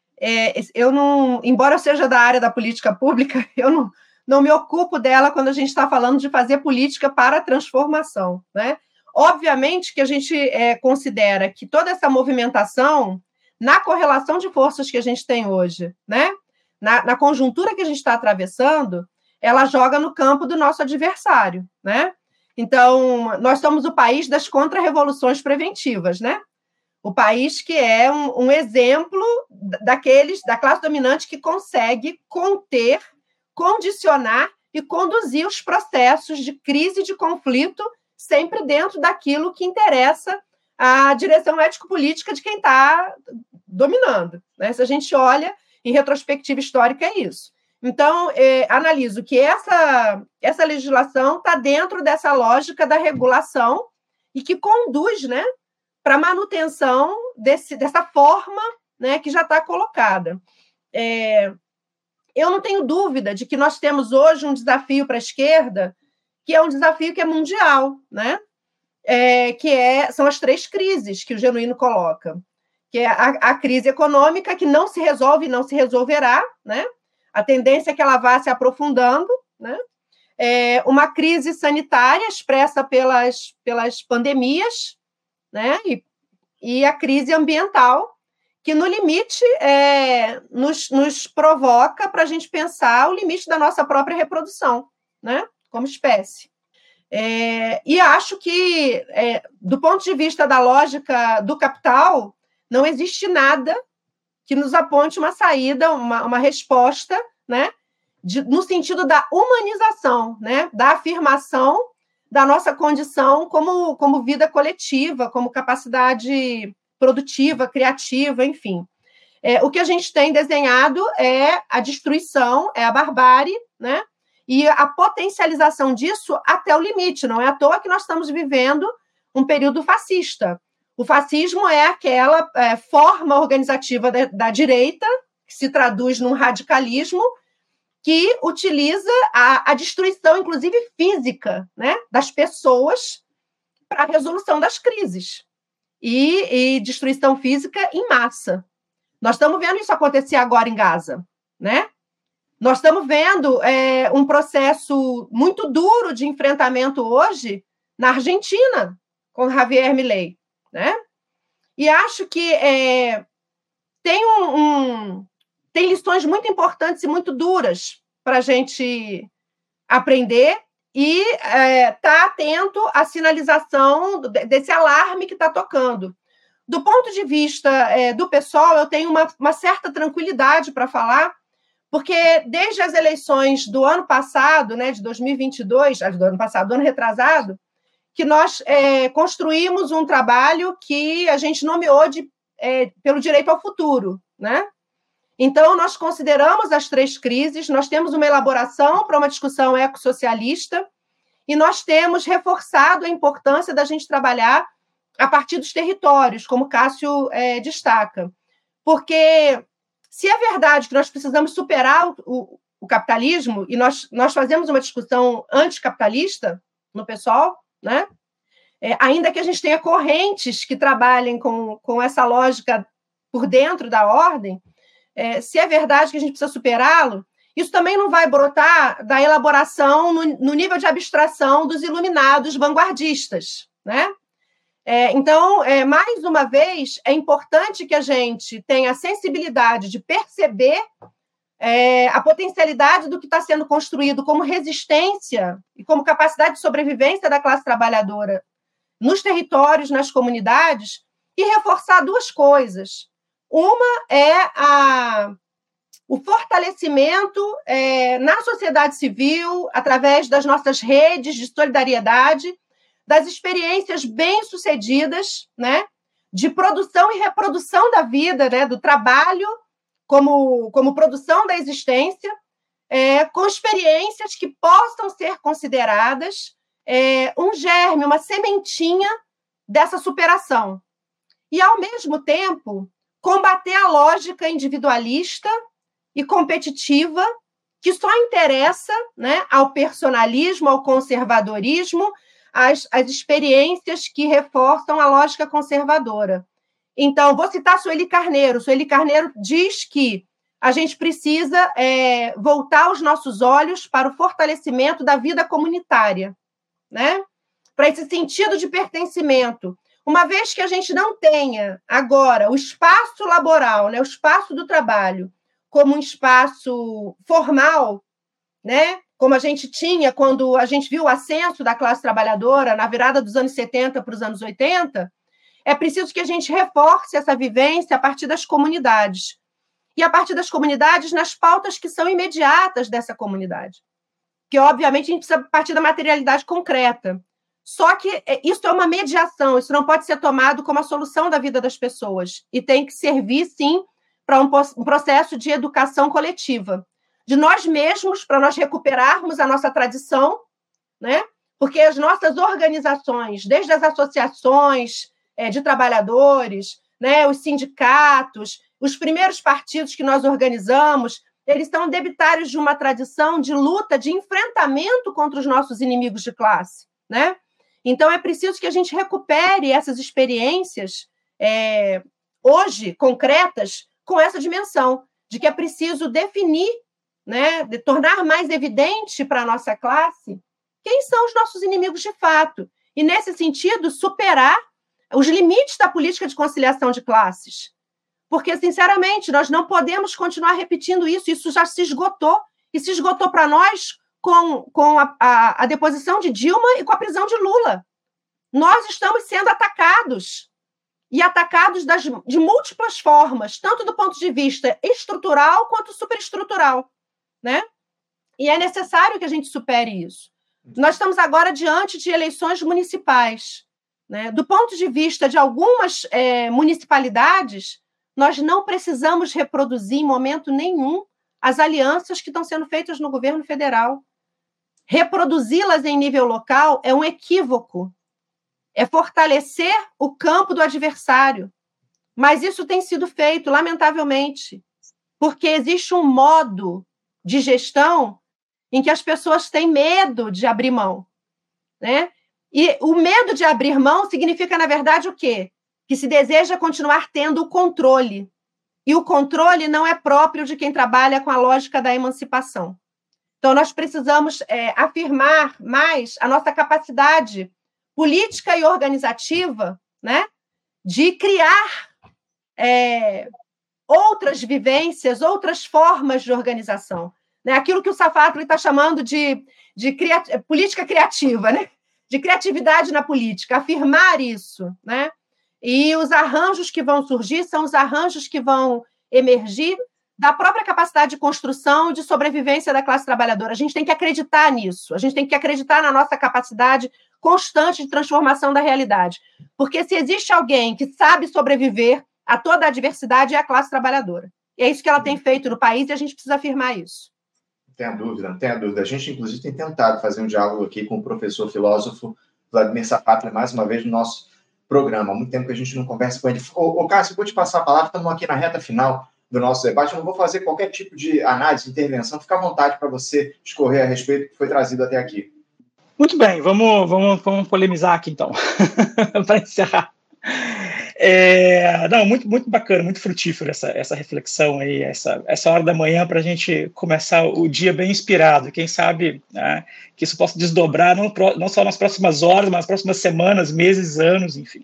eu não, embora eu seja da área da política pública, eu não me ocupo dela quando a gente está falando de fazer política para a transformação, né? Obviamente que a gente considera que toda essa movimentação, na correlação de forças que a gente tem hoje, né? Na conjuntura que a gente está atravessando, ela joga no campo do nosso adversário, né? Então, nós somos o país das contra-revoluções preventivas, né? O país que é um exemplo da classe dominante que consegue conter, condicionar e conduzir os processos de crise e de conflito sempre dentro daquilo que interessa a direção ético-política de quem está dominando, né? Se a gente olha em retrospectiva histórica, é isso. Então, analiso que essa legislação está dentro dessa lógica da regulação e que conduz, né, para a manutenção dessa forma, né, que já está colocada. Eu não tenho dúvida de que nós temos hoje um desafio para a esquerda, que é um desafio que é mundial, né? São as 3 crises que o Genuíno coloca, que é a crise econômica, que não se resolve e não se resolverá, né? A tendência é que ela vá se aprofundando, né? Uma crise sanitária expressa pelas pandemias, né? E a crise ambiental, que, no limite, nos provoca para a gente pensar o limite da nossa própria reprodução, né? Como espécie. E acho que, do ponto de vista da lógica do capital, não existe nada que nos aponte uma saída, uma resposta, né, no sentido da humanização, né, da afirmação da nossa condição como vida coletiva, como capacidade produtiva, criativa, enfim. O que a gente tem desenhado é a destruição, é a barbárie, né, e a potencialização disso até o limite. Não é à toa que nós estamos vivendo um período fascista. O fascismo é aquela forma organizativa da direita, que se traduz num radicalismo, que utiliza a destruição, inclusive física, né, das pessoas para a resolução das crises. E destruição física em massa. Nós estamos vendo isso acontecer agora em Gaza, né? Nós estamos vendo um processo muito duro de enfrentamento hoje na Argentina, com Javier Milei, né? E acho que tem lições muito importantes e muito duras para a gente aprender e estar atento à sinalização desse alarme que está tocando. do ponto de vista do PSOL, eu tenho uma certa tranquilidade para falar, porque desde as eleições do ano passado, né, de 2022, do ano retrasado, que nós construímos um trabalho que a gente nomeou pelo direito ao futuro, né? Então, nós consideramos as 3 crises, nós temos uma elaboração para uma discussão ecossocialista e nós temos reforçado a importância da gente trabalhar a partir dos territórios, como o Cássio destaca. Porque se é verdade que nós precisamos superar o capitalismo, e nós fazemos uma discussão anticapitalista no PSOL, né? Ainda que a gente tenha correntes que trabalhem com essa lógica por dentro da ordem, se é verdade que a gente precisa superá-lo, isso também não vai brotar da elaboração no nível de abstração dos iluminados vanguardistas, né? Então, mais uma vez, é importante que a gente tenha a sensibilidade de perceber a potencialidade do que está sendo construído como resistência e como capacidade de sobrevivência da classe trabalhadora nos territórios, nas comunidades, e reforçar 2 coisas. Uma é o fortalecimento na sociedade civil, através das nossas redes de solidariedade, das experiências bem-sucedidas, né, de produção e reprodução da vida, né, do trabalho como produção da existência, com experiências que possam ser consideradas um germe, uma sementinha dessa superação. E, ao mesmo tempo, combater a lógica individualista e competitiva que só interessa, né, ao personalismo, ao conservadorismo, às experiências que reforçam a lógica conservadora. Então, vou citar Sueli Carneiro. Sueli Carneiro diz que a gente precisa voltar os nossos olhos para o fortalecimento da vida comunitária, né? Para esse sentido de pertencimento. Uma vez que a gente não tenha agora o espaço laboral, né, o espaço do trabalho, como um espaço formal, né, como a gente tinha quando a gente viu o ascenso da classe trabalhadora na virada dos anos 70 para os anos 80, é preciso que a gente reforce essa vivência a partir das comunidades. E a partir das comunidades nas pautas que são imediatas dessa comunidade. Que, obviamente, a gente precisa partir da materialidade concreta. Só que isso é uma mediação, isso não pode ser tomado como a solução da vida das pessoas. E tem que servir, sim, para um processo de educação coletiva. De nós mesmos, para nós recuperarmos a nossa tradição, né? Porque as nossas organizações, desde as associações de trabalhadores, né, os sindicatos, os primeiros partidos que nós organizamos, eles são debitários de uma tradição de luta, de enfrentamento contra os nossos inimigos de classe, né? Então, é preciso que a gente recupere essas experiências, hoje, concretas, com essa dimensão, de que é preciso definir, né, de tornar mais evidente para a nossa classe quem são os nossos inimigos de fato. E, nesse sentido, superar os limites da política de conciliação de classes. Porque, sinceramente, nós não podemos continuar repetindo isso já se esgotou, e se esgotou para nós com a deposição de Dilma e com a prisão de Lula. Nós estamos sendo atacados, e atacados de múltiplas formas, tanto do ponto de vista estrutural quanto superestrutural, né? E é necessário que a gente supere isso. Nós estamos agora diante de eleições municipais, né? Do ponto de vista de algumas municipalidades, nós não precisamos reproduzir em momento nenhum as alianças que estão sendo feitas no governo federal. Reproduzi-las em nível local é um equívoco, é fortalecer o campo do adversário. Mas isso tem sido feito, lamentavelmente, porque existe um modo de gestão em que as pessoas têm medo de abrir mão, né? E o medo de abrir mão significa, na verdade, o quê? Que se deseja continuar tendo o controle. E o controle não é próprio de quem trabalha com a lógica da emancipação. Então, nós precisamos afirmar mais a nossa capacidade política e organizativa, né, de criar outras vivências, outras formas de organização. Né? Aquilo que o Safatli está chamando de política criativa, né? De criatividade na política, afirmar isso, né? E os arranjos que vão surgir são os arranjos que vão emergir da própria capacidade de construção e de sobrevivência da classe trabalhadora. A gente tem que acreditar nisso, a gente tem que acreditar na nossa capacidade constante de transformação da realidade. Porque se existe alguém que sabe sobreviver a toda a adversidade, é a classe trabalhadora. E é isso que ela tem feito no país e a gente precisa afirmar isso. Não tenha dúvida, não tenha dúvida. A gente, inclusive, tem tentado fazer um diálogo aqui com o professor filósofo Vladimir Safatli, mais uma vez, no nosso programa. Há muito tempo que a gente não conversa com ele. Cássio, vou te passar a palavra, estamos aqui na reta final do nosso debate. Eu não vou fazer qualquer tipo de análise, intervenção. Fica à vontade para você discorrer a respeito do que foi trazido até aqui. Muito bem, vamos polemizar aqui, então, para encerrar. Não, muito bacana, muito frutífero essa reflexão aí, essa hora da manhã para a gente começar o dia bem inspirado. Quem sabe, né, que isso possa desdobrar não só nas próximas horas, mas nas próximas semanas, meses, anos, enfim.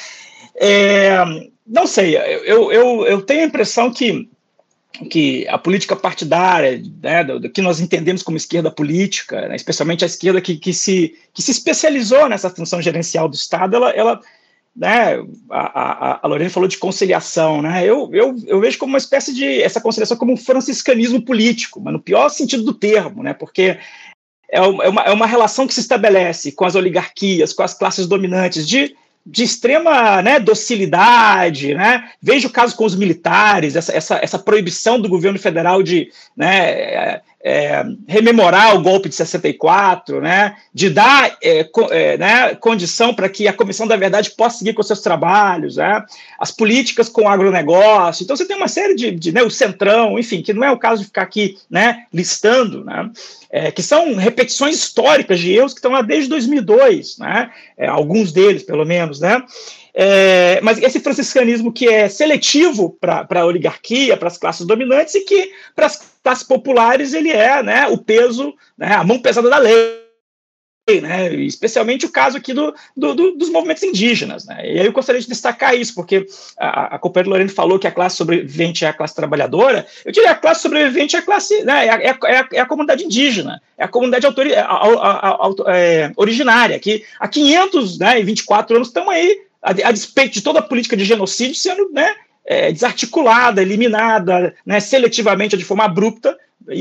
Não sei, eu tenho a impressão que a política partidária, né, do que nós entendemos como esquerda política, né, especialmente a esquerda que se especializou nessa função gerencial do Estado, ela né, a Lorena falou de conciliação, né, eu vejo como uma espécie de, essa conciliação como um franciscanismo político, mas no pior sentido do termo, né, porque é uma relação que se estabelece com as oligarquias, com as classes dominantes, de extrema, né, docilidade, né? Veja o caso com os militares, essa proibição do governo federal de, né, rememorar o golpe de 64, né, de dar né, condição para que a Comissão da Verdade possa seguir com seus trabalhos, né, as políticas com o agronegócio. Então você tem uma série de né, o Centrão, enfim, que não é o caso de ficar aqui, né, listando, né, que são repetições históricas de erros que estão lá desde 2002, né, alguns deles, pelo menos, né, mas esse franciscanismo que é seletivo para a oligarquia, para as classes dominantes, e que para as classes populares ele é, né, o peso, né, a mão pesada da lei, né, especialmente o caso aqui dos movimentos indígenas, né, e aí eu gostaria de destacar isso, porque a companheira Lorena falou que a classe sobrevivente é a classe trabalhadora. Eu diria que a classe sobrevivente é a classe, né, é a comunidade indígena, é a comunidade originária, que há 524 anos estão aí, a despeito de toda a política de genocídio sendo, né, desarticulada, eliminada, né, seletivamente, de forma abrupta,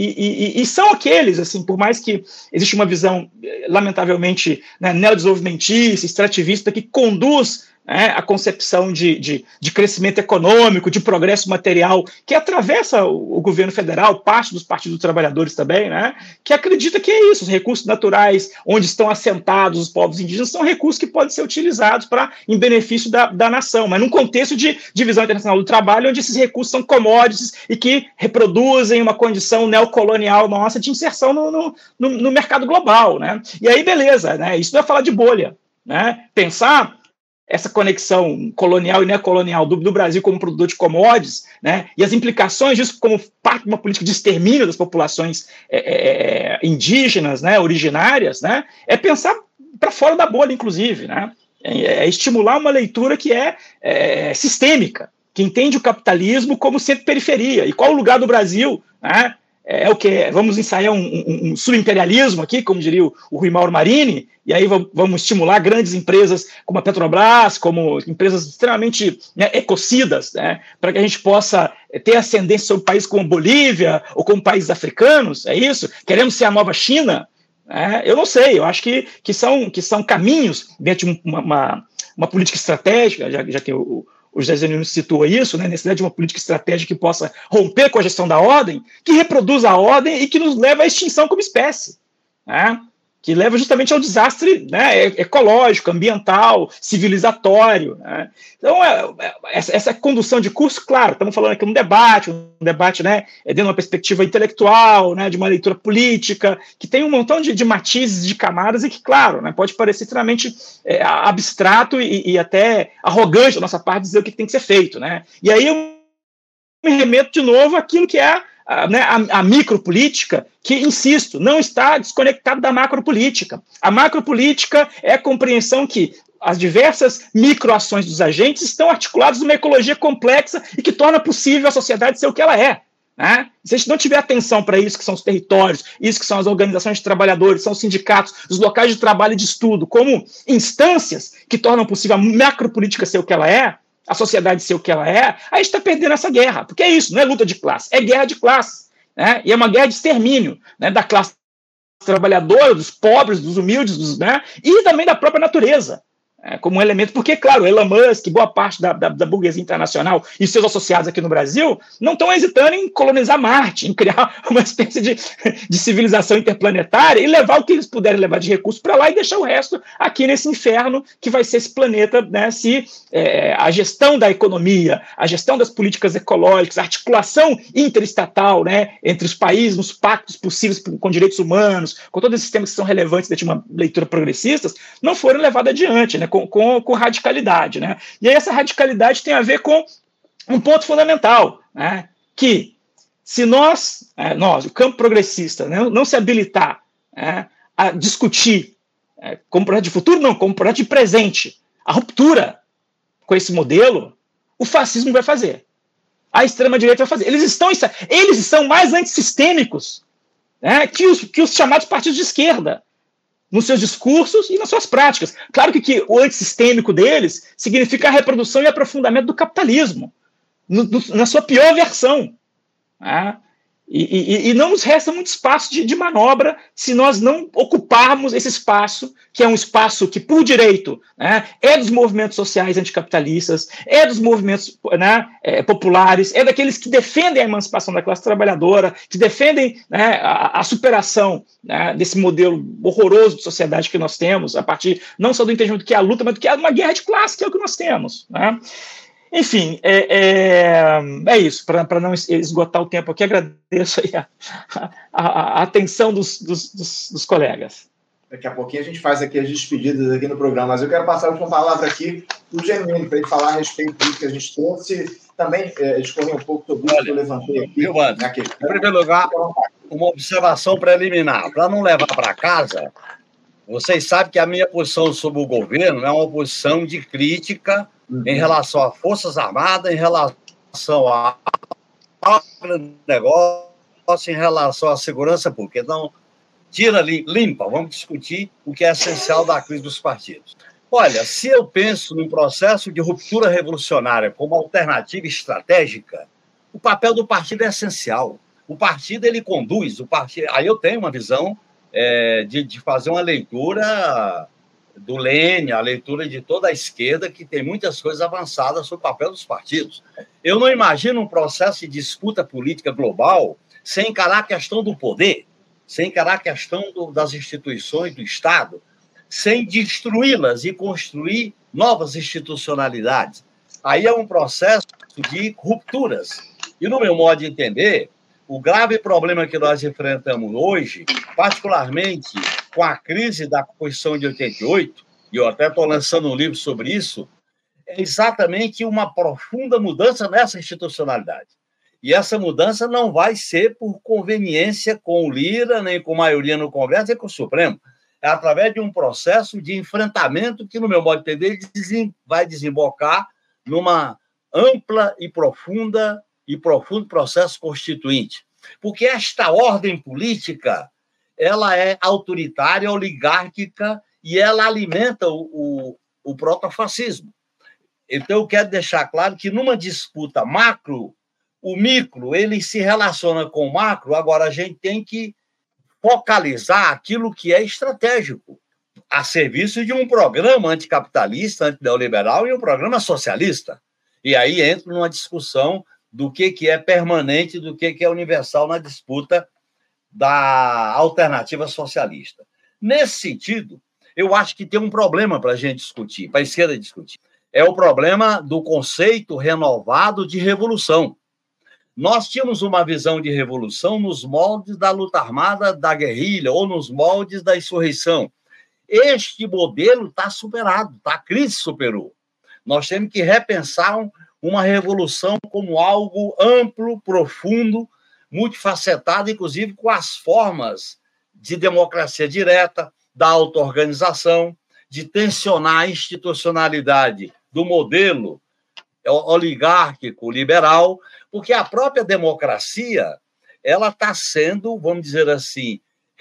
e são aqueles, assim, por mais que existe uma visão, lamentavelmente, né, neodesenvolvimentista, extrativista, que conduz, né, a concepção de crescimento econômico, de progresso material, que atravessa o governo federal, parte dos partidos dos trabalhadores também, né, que acredita que é isso, os recursos naturais onde estão assentados os povos indígenas são recursos que podem ser utilizados em benefício da nação, mas num contexto de divisão internacional do trabalho, onde esses recursos são commodities e que reproduzem uma condição neocolonial nossa de inserção no mercado global, né, e aí beleza, né, isso não é falar de bolha, né, pensar essa conexão colonial e neocolonial do Brasil como produtor de commodities, né, e as implicações disso como parte de uma política de extermínio das populações indígenas, né, originárias, né, é pensar para fora da bolha, inclusive, né, é estimular uma leitura que é sistêmica, que entende o capitalismo como centro-periferia, e qual o lugar do Brasil, né, é o que? Vamos ensaiar um subimperialismo aqui, como diria o Rui Mauro Marini, e aí vamos estimular grandes empresas como a Petrobras, como empresas extremamente, né, ecocidas, né, para que a gente possa ter ascendência sobre países como Bolívia ou como países africanos, é isso? Queremos ser a nova China? Eu não sei, eu acho que são caminhos dentro de uma política estratégica, já que o José Zanino citou isso, né, necessidade de uma política estratégica que possa romper com a gestão da ordem, que reproduza a ordem e que nos leva à extinção como espécie, né, que leva justamente ao desastre, né, ecológico, ambiental, civilizatório, né. Então, essa condução de curso, claro, estamos falando aqui de um debate, né, dentro de uma perspectiva intelectual, né, de uma leitura política, que tem um montão de matizes, de camadas, e que, claro, né, pode parecer extremamente abstrato e até arrogante da nossa parte dizer o que tem que ser feito, né. E aí eu me remeto de novo àquilo que é a micropolítica, que, insisto, não está desconectada da macropolítica. A macropolítica é a compreensão que as diversas microações dos agentes estão articuladas numa ecologia complexa e que torna possível a sociedade ser o que ela é. Né? Se a gente não tiver atenção para isso, que são os territórios, isso que são as organizações de trabalhadores, são os sindicatos, os locais de trabalho e de estudo, como instâncias que tornam possível a macropolítica ser o que ela é, a sociedade ser o que ela é, a gente está perdendo essa guerra. Porque é isso, não é luta de classe, é guerra de classe. Né? E é uma guerra de extermínio, né, da classe trabalhadora, dos pobres, dos humildes, né, e também da própria natureza. Como um elemento, porque, claro, Elon Musk, boa parte da burguesia internacional e seus associados aqui no Brasil não estão hesitando em colonizar Marte, em criar uma espécie de civilização interplanetária e levar o que eles puderem levar de recursos para lá e deixar o resto aqui nesse inferno que vai ser esse planeta, né, se a gestão da economia, a gestão das políticas ecológicas, a articulação interestatal, né, entre os países, nos pactos possíveis com direitos humanos, com todos esses temas que são relevantes de uma leitura progressista, não foram levados adiante, né, com radicalidade. Né? E aí essa radicalidade tem a ver com um ponto fundamental, né? Que se nós, o campo progressista, né, não se habilitar a discutir como projeto de futuro, não, como projeto de presente, a ruptura com esse modelo, o fascismo vai fazer. A extrema-direita vai fazer. Eles são mais antissistêmicos, né, que os chamados partidos de esquerda, nos seus discursos e nas suas práticas. Claro que o antissistêmico deles significa a reprodução e aprofundamento do capitalismo, na sua pior versão. Né? E não nos resta muito espaço de manobra se nós não ocuparmos esse espaço, que é um espaço que, por direito, né, é dos movimentos sociais anticapitalistas, é dos movimentos, né, populares, é daqueles que defendem a emancipação da classe trabalhadora, que defendem, né, a superação, né, desse modelo horroroso de sociedade que nós temos, a partir não só do entendimento do que é a luta, mas do que é uma guerra de classe, que é o que nós temos. Né? Enfim, é isso. Para não esgotar o tempo aqui, agradeço aí a atenção dos colegas. Daqui a pouquinho a gente faz aqui as despedidas aqui no programa, mas eu quero passar a última palavra aqui para o Genuíno, para ele falar a respeito do que a gente trouxe, também discorrer um pouco sobre isso que eu levantei aqui. Em primeiro lugar, uma observação preliminar. Para não levar para casa, vocês sabem que a minha posição sobre o governo é uma posição de crítica em relação às Forças Armadas, em relação ao negócio, em relação à segurança pública. Então, tira limpa, vamos discutir o que é essencial da crise dos partidos. Olha, se eu penso num processo de ruptura revolucionária como alternativa estratégica, o papel do partido é essencial. O partido, ele conduz, aí eu tenho uma visão de fazer uma leitura do Lênin, a leitura de toda a esquerda, que tem muitas coisas avançadas sobre o papel dos partidos. Eu não imagino um processo de disputa política global sem encarar a questão do poder, sem encarar a questão das instituições do Estado, sem destruí-las e construir novas institucionalidades. Aí é um processo de rupturas. E, no meu modo de entender, o grave problema que nós enfrentamos hoje, particularmente com a crise da Constituição de 88, e eu até estou lançando um livro sobre isso, é exatamente uma profunda mudança nessa institucionalidade. E essa mudança não vai ser por conveniência com o Lira, nem com maioria no Congresso, nem com o Supremo. É através de um processo de enfrentamento que, no meu modo de entender, vai desembocar numa ampla e profundo processo constituinte. Porque esta ordem política, ela é autoritária, oligárquica, e ela alimenta o protofascismo. Então, eu quero deixar claro que, numa disputa macro, o micro, ele se relaciona com o macro. Agora, a gente tem que focalizar aquilo que é estratégico, a serviço de um programa anticapitalista, antineoliberal e um programa socialista. E aí entra numa discussão do que é permanente, do que é universal na disputa da alternativa socialista. Nesse sentido, eu acho que tem um problema para a gente discutir, para a esquerda discutir. É o problema do conceito renovado de revolução. Nós tínhamos uma visão de revolução nos moldes da luta armada, da guerrilha, ou nos moldes da insurreição. Este modelo está superado, a crise superou. Nós temos que repensar uma revolução como algo amplo, profundo, multifacetado, inclusive com as formas de democracia direta, da auto-organização, de tensionar a institucionalidade do modelo oligárquico liberal, porque a própria democracia ela está sendo, vamos dizer assim,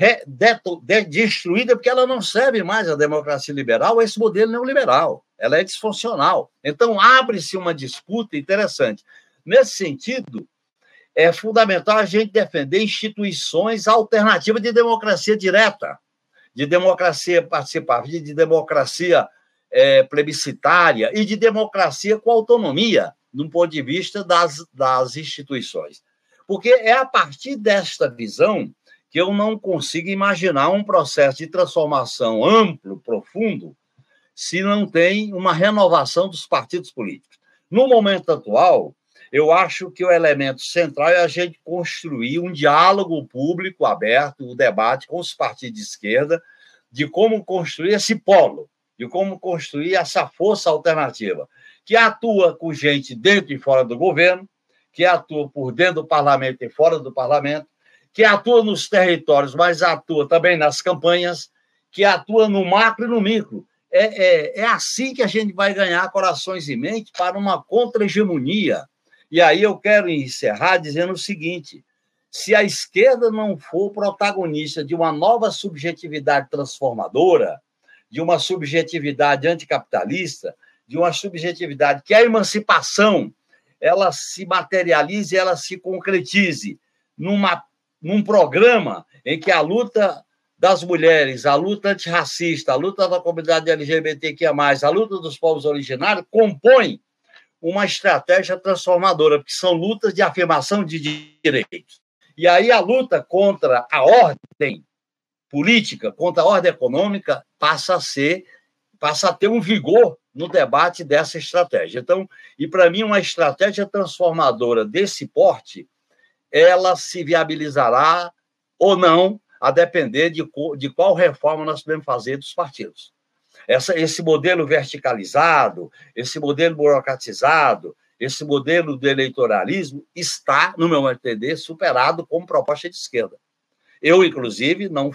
destruída, porque ela não serve mais a democracia liberal, esse modelo neoliberal. Ela é disfuncional. Então, abre-se uma disputa interessante. Nesse sentido, é fundamental a gente defender instituições alternativas de democracia direta, de democracia participativa, de democracia plebiscitária e de democracia com autonomia, do ponto de vista das instituições. Porque é a partir desta visão que eu não consigo imaginar um processo de transformação amplo, profundo, se não tem uma renovação dos partidos políticos. No momento atual, eu acho que o elemento central é a gente construir um diálogo público aberto, o debate com os partidos de esquerda, de como construir esse polo, de como construir essa força alternativa, que atua com gente dentro e fora do governo, que atua por dentro do parlamento e fora do parlamento, que atua nos territórios, mas atua também nas campanhas, que atua no macro e no micro. É assim que a gente vai ganhar corações e mentes para uma contra-hegemonia. E aí eu quero encerrar dizendo o seguinte: se a esquerda não for protagonista de uma nova subjetividade transformadora, de uma subjetividade anticapitalista, de uma subjetividade que a emancipação ela se materialize, ela se concretize num programa em que a luta das mulheres, a luta antirracista, a luta da comunidade LGBTQIA+, a luta dos povos originários, compõe uma estratégia transformadora, porque são lutas de afirmação de direitos. E aí a luta contra a ordem política, contra a ordem econômica, passa a ter um vigor no debate dessa estratégia. Então, e para mim, uma estratégia transformadora desse porte, ela se viabilizará ou não, a depender de qual reforma nós podemos fazer dos partidos. Esse modelo verticalizado, esse modelo burocratizado, esse modelo do eleitoralismo está, no meu entender, superado como proposta de esquerda. Eu, inclusive, não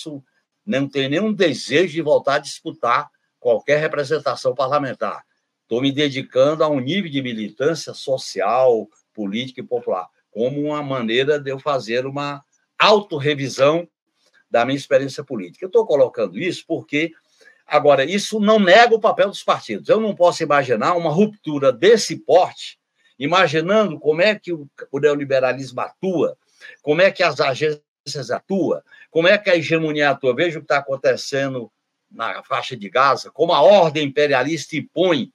tenho nenhum desejo de voltar a disputar qualquer representação parlamentar. Estou me dedicando a um nível de militância social, política e popular, como uma maneira de eu fazer uma autorrevisão da minha experiência política. Eu estou colocando isso porque, agora, isso não nega o papel dos partidos. Eu não posso imaginar uma ruptura desse porte, imaginando como é que o neoliberalismo atua, como é que as agências atuam, como é que a hegemonia atua. Veja o que está acontecendo na faixa de Gaza, como a ordem imperialista impõe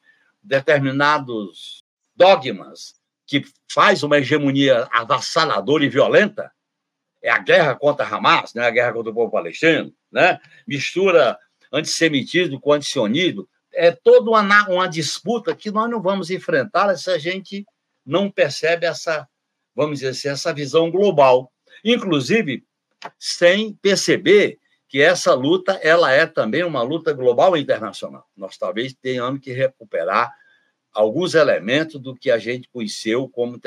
determinados dogmas que faz uma hegemonia avassaladora e violenta. É a guerra contra Hamas, né? A guerra contra o povo palestino, né? Mistura antissemitismo com antisionismo. É toda uma disputa que nós não vamos enfrentar se a gente não percebe essa, vamos dizer assim, essa visão global. Inclusive, sem perceber que essa luta ela é também uma luta global e internacional. Nós talvez tenhamos que recuperar alguns elementos do que a gente conheceu como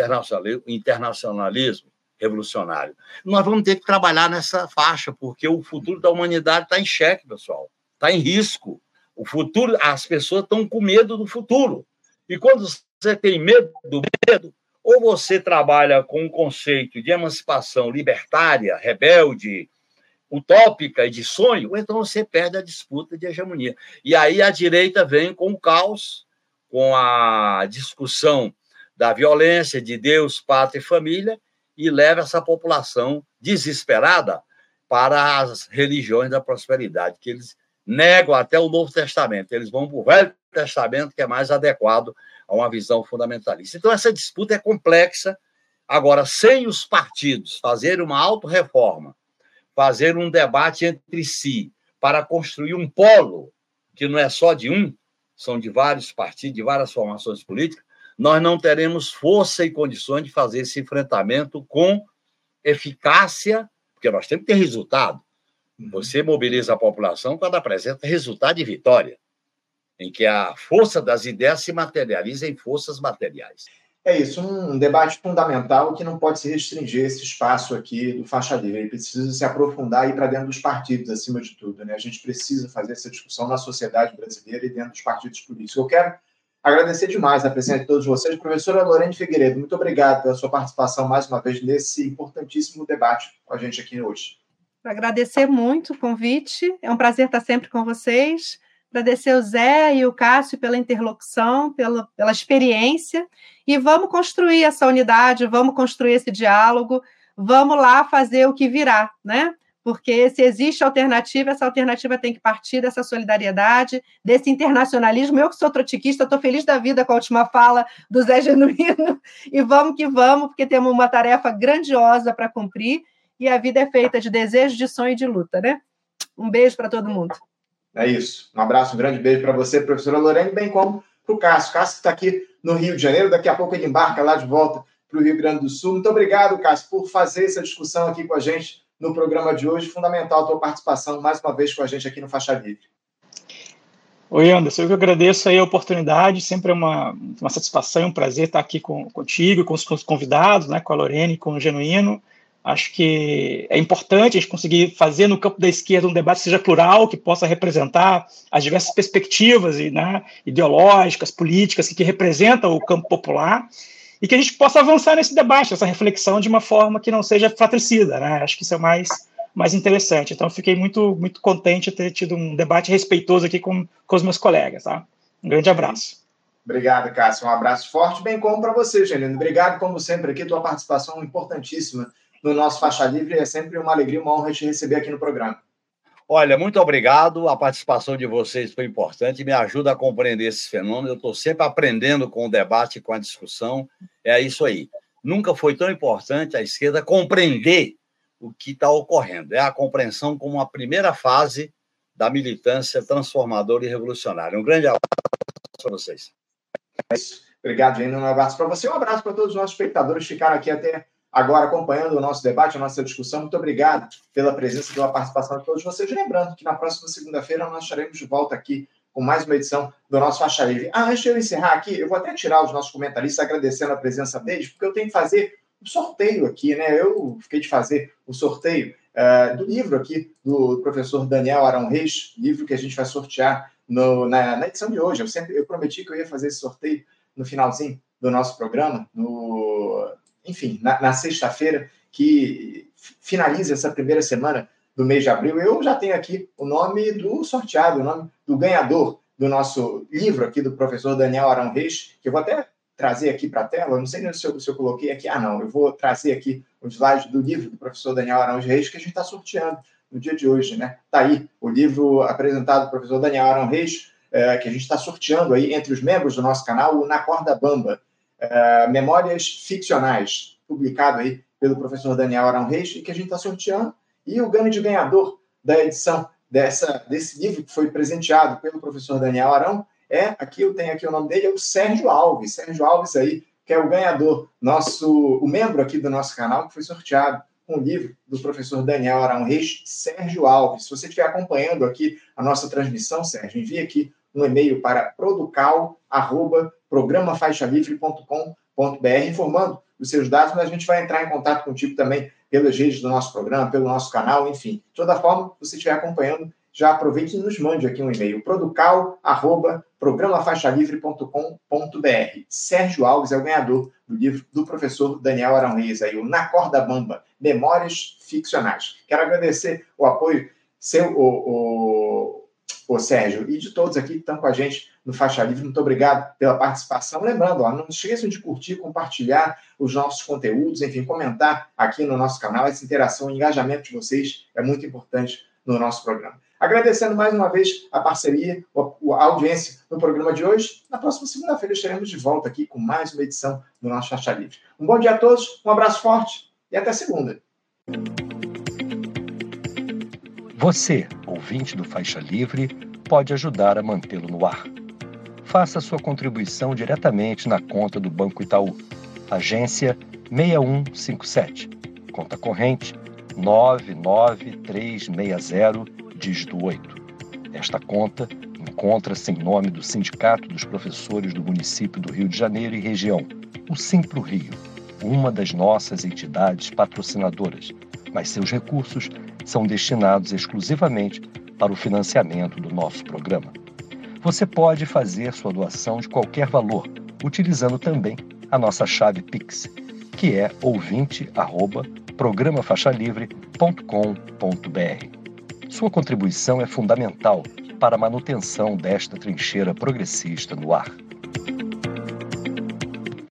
internacionalismo revolucionário. Nós vamos ter que trabalhar nessa faixa, porque o futuro da humanidade está em xeque, pessoal. Está em risco. O futuro, as pessoas estão com medo do futuro. E quando você tem medo do medo, ou você trabalha com um conceito de emancipação libertária, rebelde, utópica e de sonho, ou então você perde a disputa de hegemonia. E aí a direita vem com o caos, com a discussão da violência, de Deus, pátria e família, e leva essa população desesperada para as religiões da prosperidade, que eles negam até o Novo Testamento. Eles vão para o Velho Testamento, que é mais adequado a uma visão fundamentalista. Então, essa disputa é complexa. Agora, sem os partidos fazerem uma autorreforma, fazer um debate entre si para construir um polo, que não é só de um, são de vários partidos, de várias formações políticas, nós não teremos força e condições de fazer esse enfrentamento com eficácia, porque nós temos que ter resultado. Você mobiliza a população quando apresenta resultado de vitória, em que a força das ideias se materializa em forças materiais. É isso, um debate fundamental que não pode se restringir esse espaço aqui do faixa livre. Ele precisa se aprofundar e ir para dentro dos partidos, acima de tudo, né? A gente precisa fazer essa discussão na sociedade brasileira e dentro dos partidos políticos. Eu quero Agradecer demais a presença de todos vocês. Professora Lorene Figueiredo, muito obrigado pela sua participação mais uma vez nesse importantíssimo debate com a gente aqui hoje. Agradecer muito o convite, é um prazer estar sempre com vocês. Agradecer o Zé e o Cássio pela interlocução, pela experiência, e vamos construir essa unidade, vamos construir esse diálogo, vamos lá fazer o que virá, né? Porque se existe alternativa, essa alternativa tem que partir dessa solidariedade, desse internacionalismo. Eu que sou trotiquista, estou feliz da vida com a última fala do Zé Genuíno, e vamos que vamos, porque temos uma tarefa grandiosa para cumprir, e a vida é feita de desejo, de sonho e de luta, né? Um beijo para todo mundo. É isso. Um abraço, um grande beijo para você, professora Lorene, bem como para o Cássio. Cássio está aqui no Rio de Janeiro, daqui a pouco ele embarca lá de volta para o Rio Grande do Sul. Muito obrigado, Cássio, por fazer essa discussão aqui com a gente no programa de hoje. Fundamental a tua participação mais uma vez com a gente aqui no Faixa Livre. Oi, Anderson, eu que agradeço aí a oportunidade, sempre é uma satisfação, um prazer estar aqui contigo, com os convidados, né, com a Lorene, com o Genuíno. Acho que é importante a gente conseguir fazer no campo da esquerda um debate que seja plural, que possa representar as diversas perspectivas ideológicas, políticas que representam o campo popular, e que a gente possa avançar nesse debate, essa reflexão de uma forma que não seja fratricida, né? Acho que isso é mais interessante. Então, fiquei muito, muito contente de ter tido um debate respeitoso aqui com os meus colegas. Tá? Um grande abraço. Obrigado, Cássio. Um abraço forte, bem como para você, Genuíno. Obrigado, como sempre, aqui, tua participação importantíssima no nosso Faixa Livre. É sempre uma alegria, uma honra te receber aqui no programa. Olha, muito obrigado. A participação de vocês foi importante, me ajuda a compreender esses fenômenos. Eu estou sempre aprendendo com o debate, com a discussão. É isso aí. Nunca foi tão importante a esquerda compreender o que está ocorrendo. É a compreensão como a primeira fase da militância transformadora e revolucionária. Um grande abraço para vocês. É isso. Obrigado, Gênio. Um abraço para você. Um abraço para todos os nossos espectadores que ficaram aqui até agora acompanhando o nosso debate, a nossa discussão. Muito obrigado pela presença e pela participação de todos vocês. Lembrando que na próxima segunda-feira nós estaremos de volta aqui com mais uma edição do nosso Faixa Livre. Antes de eu encerrar aqui, eu vou até tirar os nossos comentaristas agradecendo a presença deles, porque eu tenho que fazer um sorteio aqui, né? Eu fiquei de fazer o sorteio do livro aqui do professor Daniel Arão Reis, livro que a gente vai sortear na edição de hoje. Eu prometi que eu ia fazer esse sorteio no finalzinho do nosso programa, na sexta-feira, que finaliza essa primeira semana do mês de abril. Eu já tenho aqui o nome do sorteado, o nome do ganhador do nosso livro aqui do professor Daniel Arão Reis, que eu vou até trazer aqui para a tela. Eu não sei se eu coloquei aqui. Eu vou trazer aqui o slide do livro do professor Daniel Arão Reis, que a gente está sorteando no dia de hoje, né? Está aí o livro apresentado do professor Daniel Arão Reis, que a gente está sorteando aí entre os membros do nosso canal, o Na Corda Bamba, Memórias Ficcionais, publicado aí pelo professor Daniel Arão Reis, e que a gente está sorteando. E o grande ganhador da edição desse livro, que foi presenteado pelo professor Daniel Arão, eu tenho aqui o nome dele, é o Sérgio Alves. Sérgio Alves aí, que é o ganhador, o membro aqui do nosso canal, que foi sorteado com o livro do professor Daniel Arão Reis, Sérgio Alves. Se você estiver acompanhando aqui a nossa transmissão, Sérgio, envie aqui um e-mail para producal@programafaixalivre.com.br informando os seus dados, mas a gente vai entrar em contato contigo também pelas redes do nosso programa, pelo nosso canal, enfim. De toda forma, se você estiver acompanhando, já aproveite e nos mande aqui um e-mail, producal@programafaixalivre.com.br. Sérgio Alves é o ganhador do livro do professor Daniel Arão Reis, aí, o Na Corda Bamba, Memórias Ficcionais. Quero agradecer o apoio seu, o Sérgio, e de todos aqui que estão com a gente no Faixa Livre. Muito obrigado pela participação. Lembrando, não esqueçam de curtir, compartilhar os nossos conteúdos, enfim, comentar aqui no nosso canal. Essa interação, o engajamento de vocês é muito importante no nosso programa. Agradecendo mais uma vez a parceria, a audiência no programa de hoje. Na próxima segunda-feira estaremos de volta aqui com mais uma edição do nosso Faixa Livre. Um bom dia a todos, um abraço forte e até segunda. Você, ouvinte do Faixa Livre, pode ajudar a mantê-lo no ar. Faça sua contribuição diretamente na conta do Banco Itaú. Agência 6157. Conta corrente 99360, dígito 8. Esta conta encontra-se em nome do Sindicato dos Professores do Município do Rio de Janeiro e região, o Simpro Rio, uma das nossas entidades patrocinadoras, mas seus recursos são destinados exclusivamente para o financiamento do nosso programa. Você pode fazer sua doação de qualquer valor, utilizando também a nossa chave Pix, que é ouvinte@programafaixalivre.com.br. Sua contribuição é fundamental para a manutenção desta trincheira progressista no ar.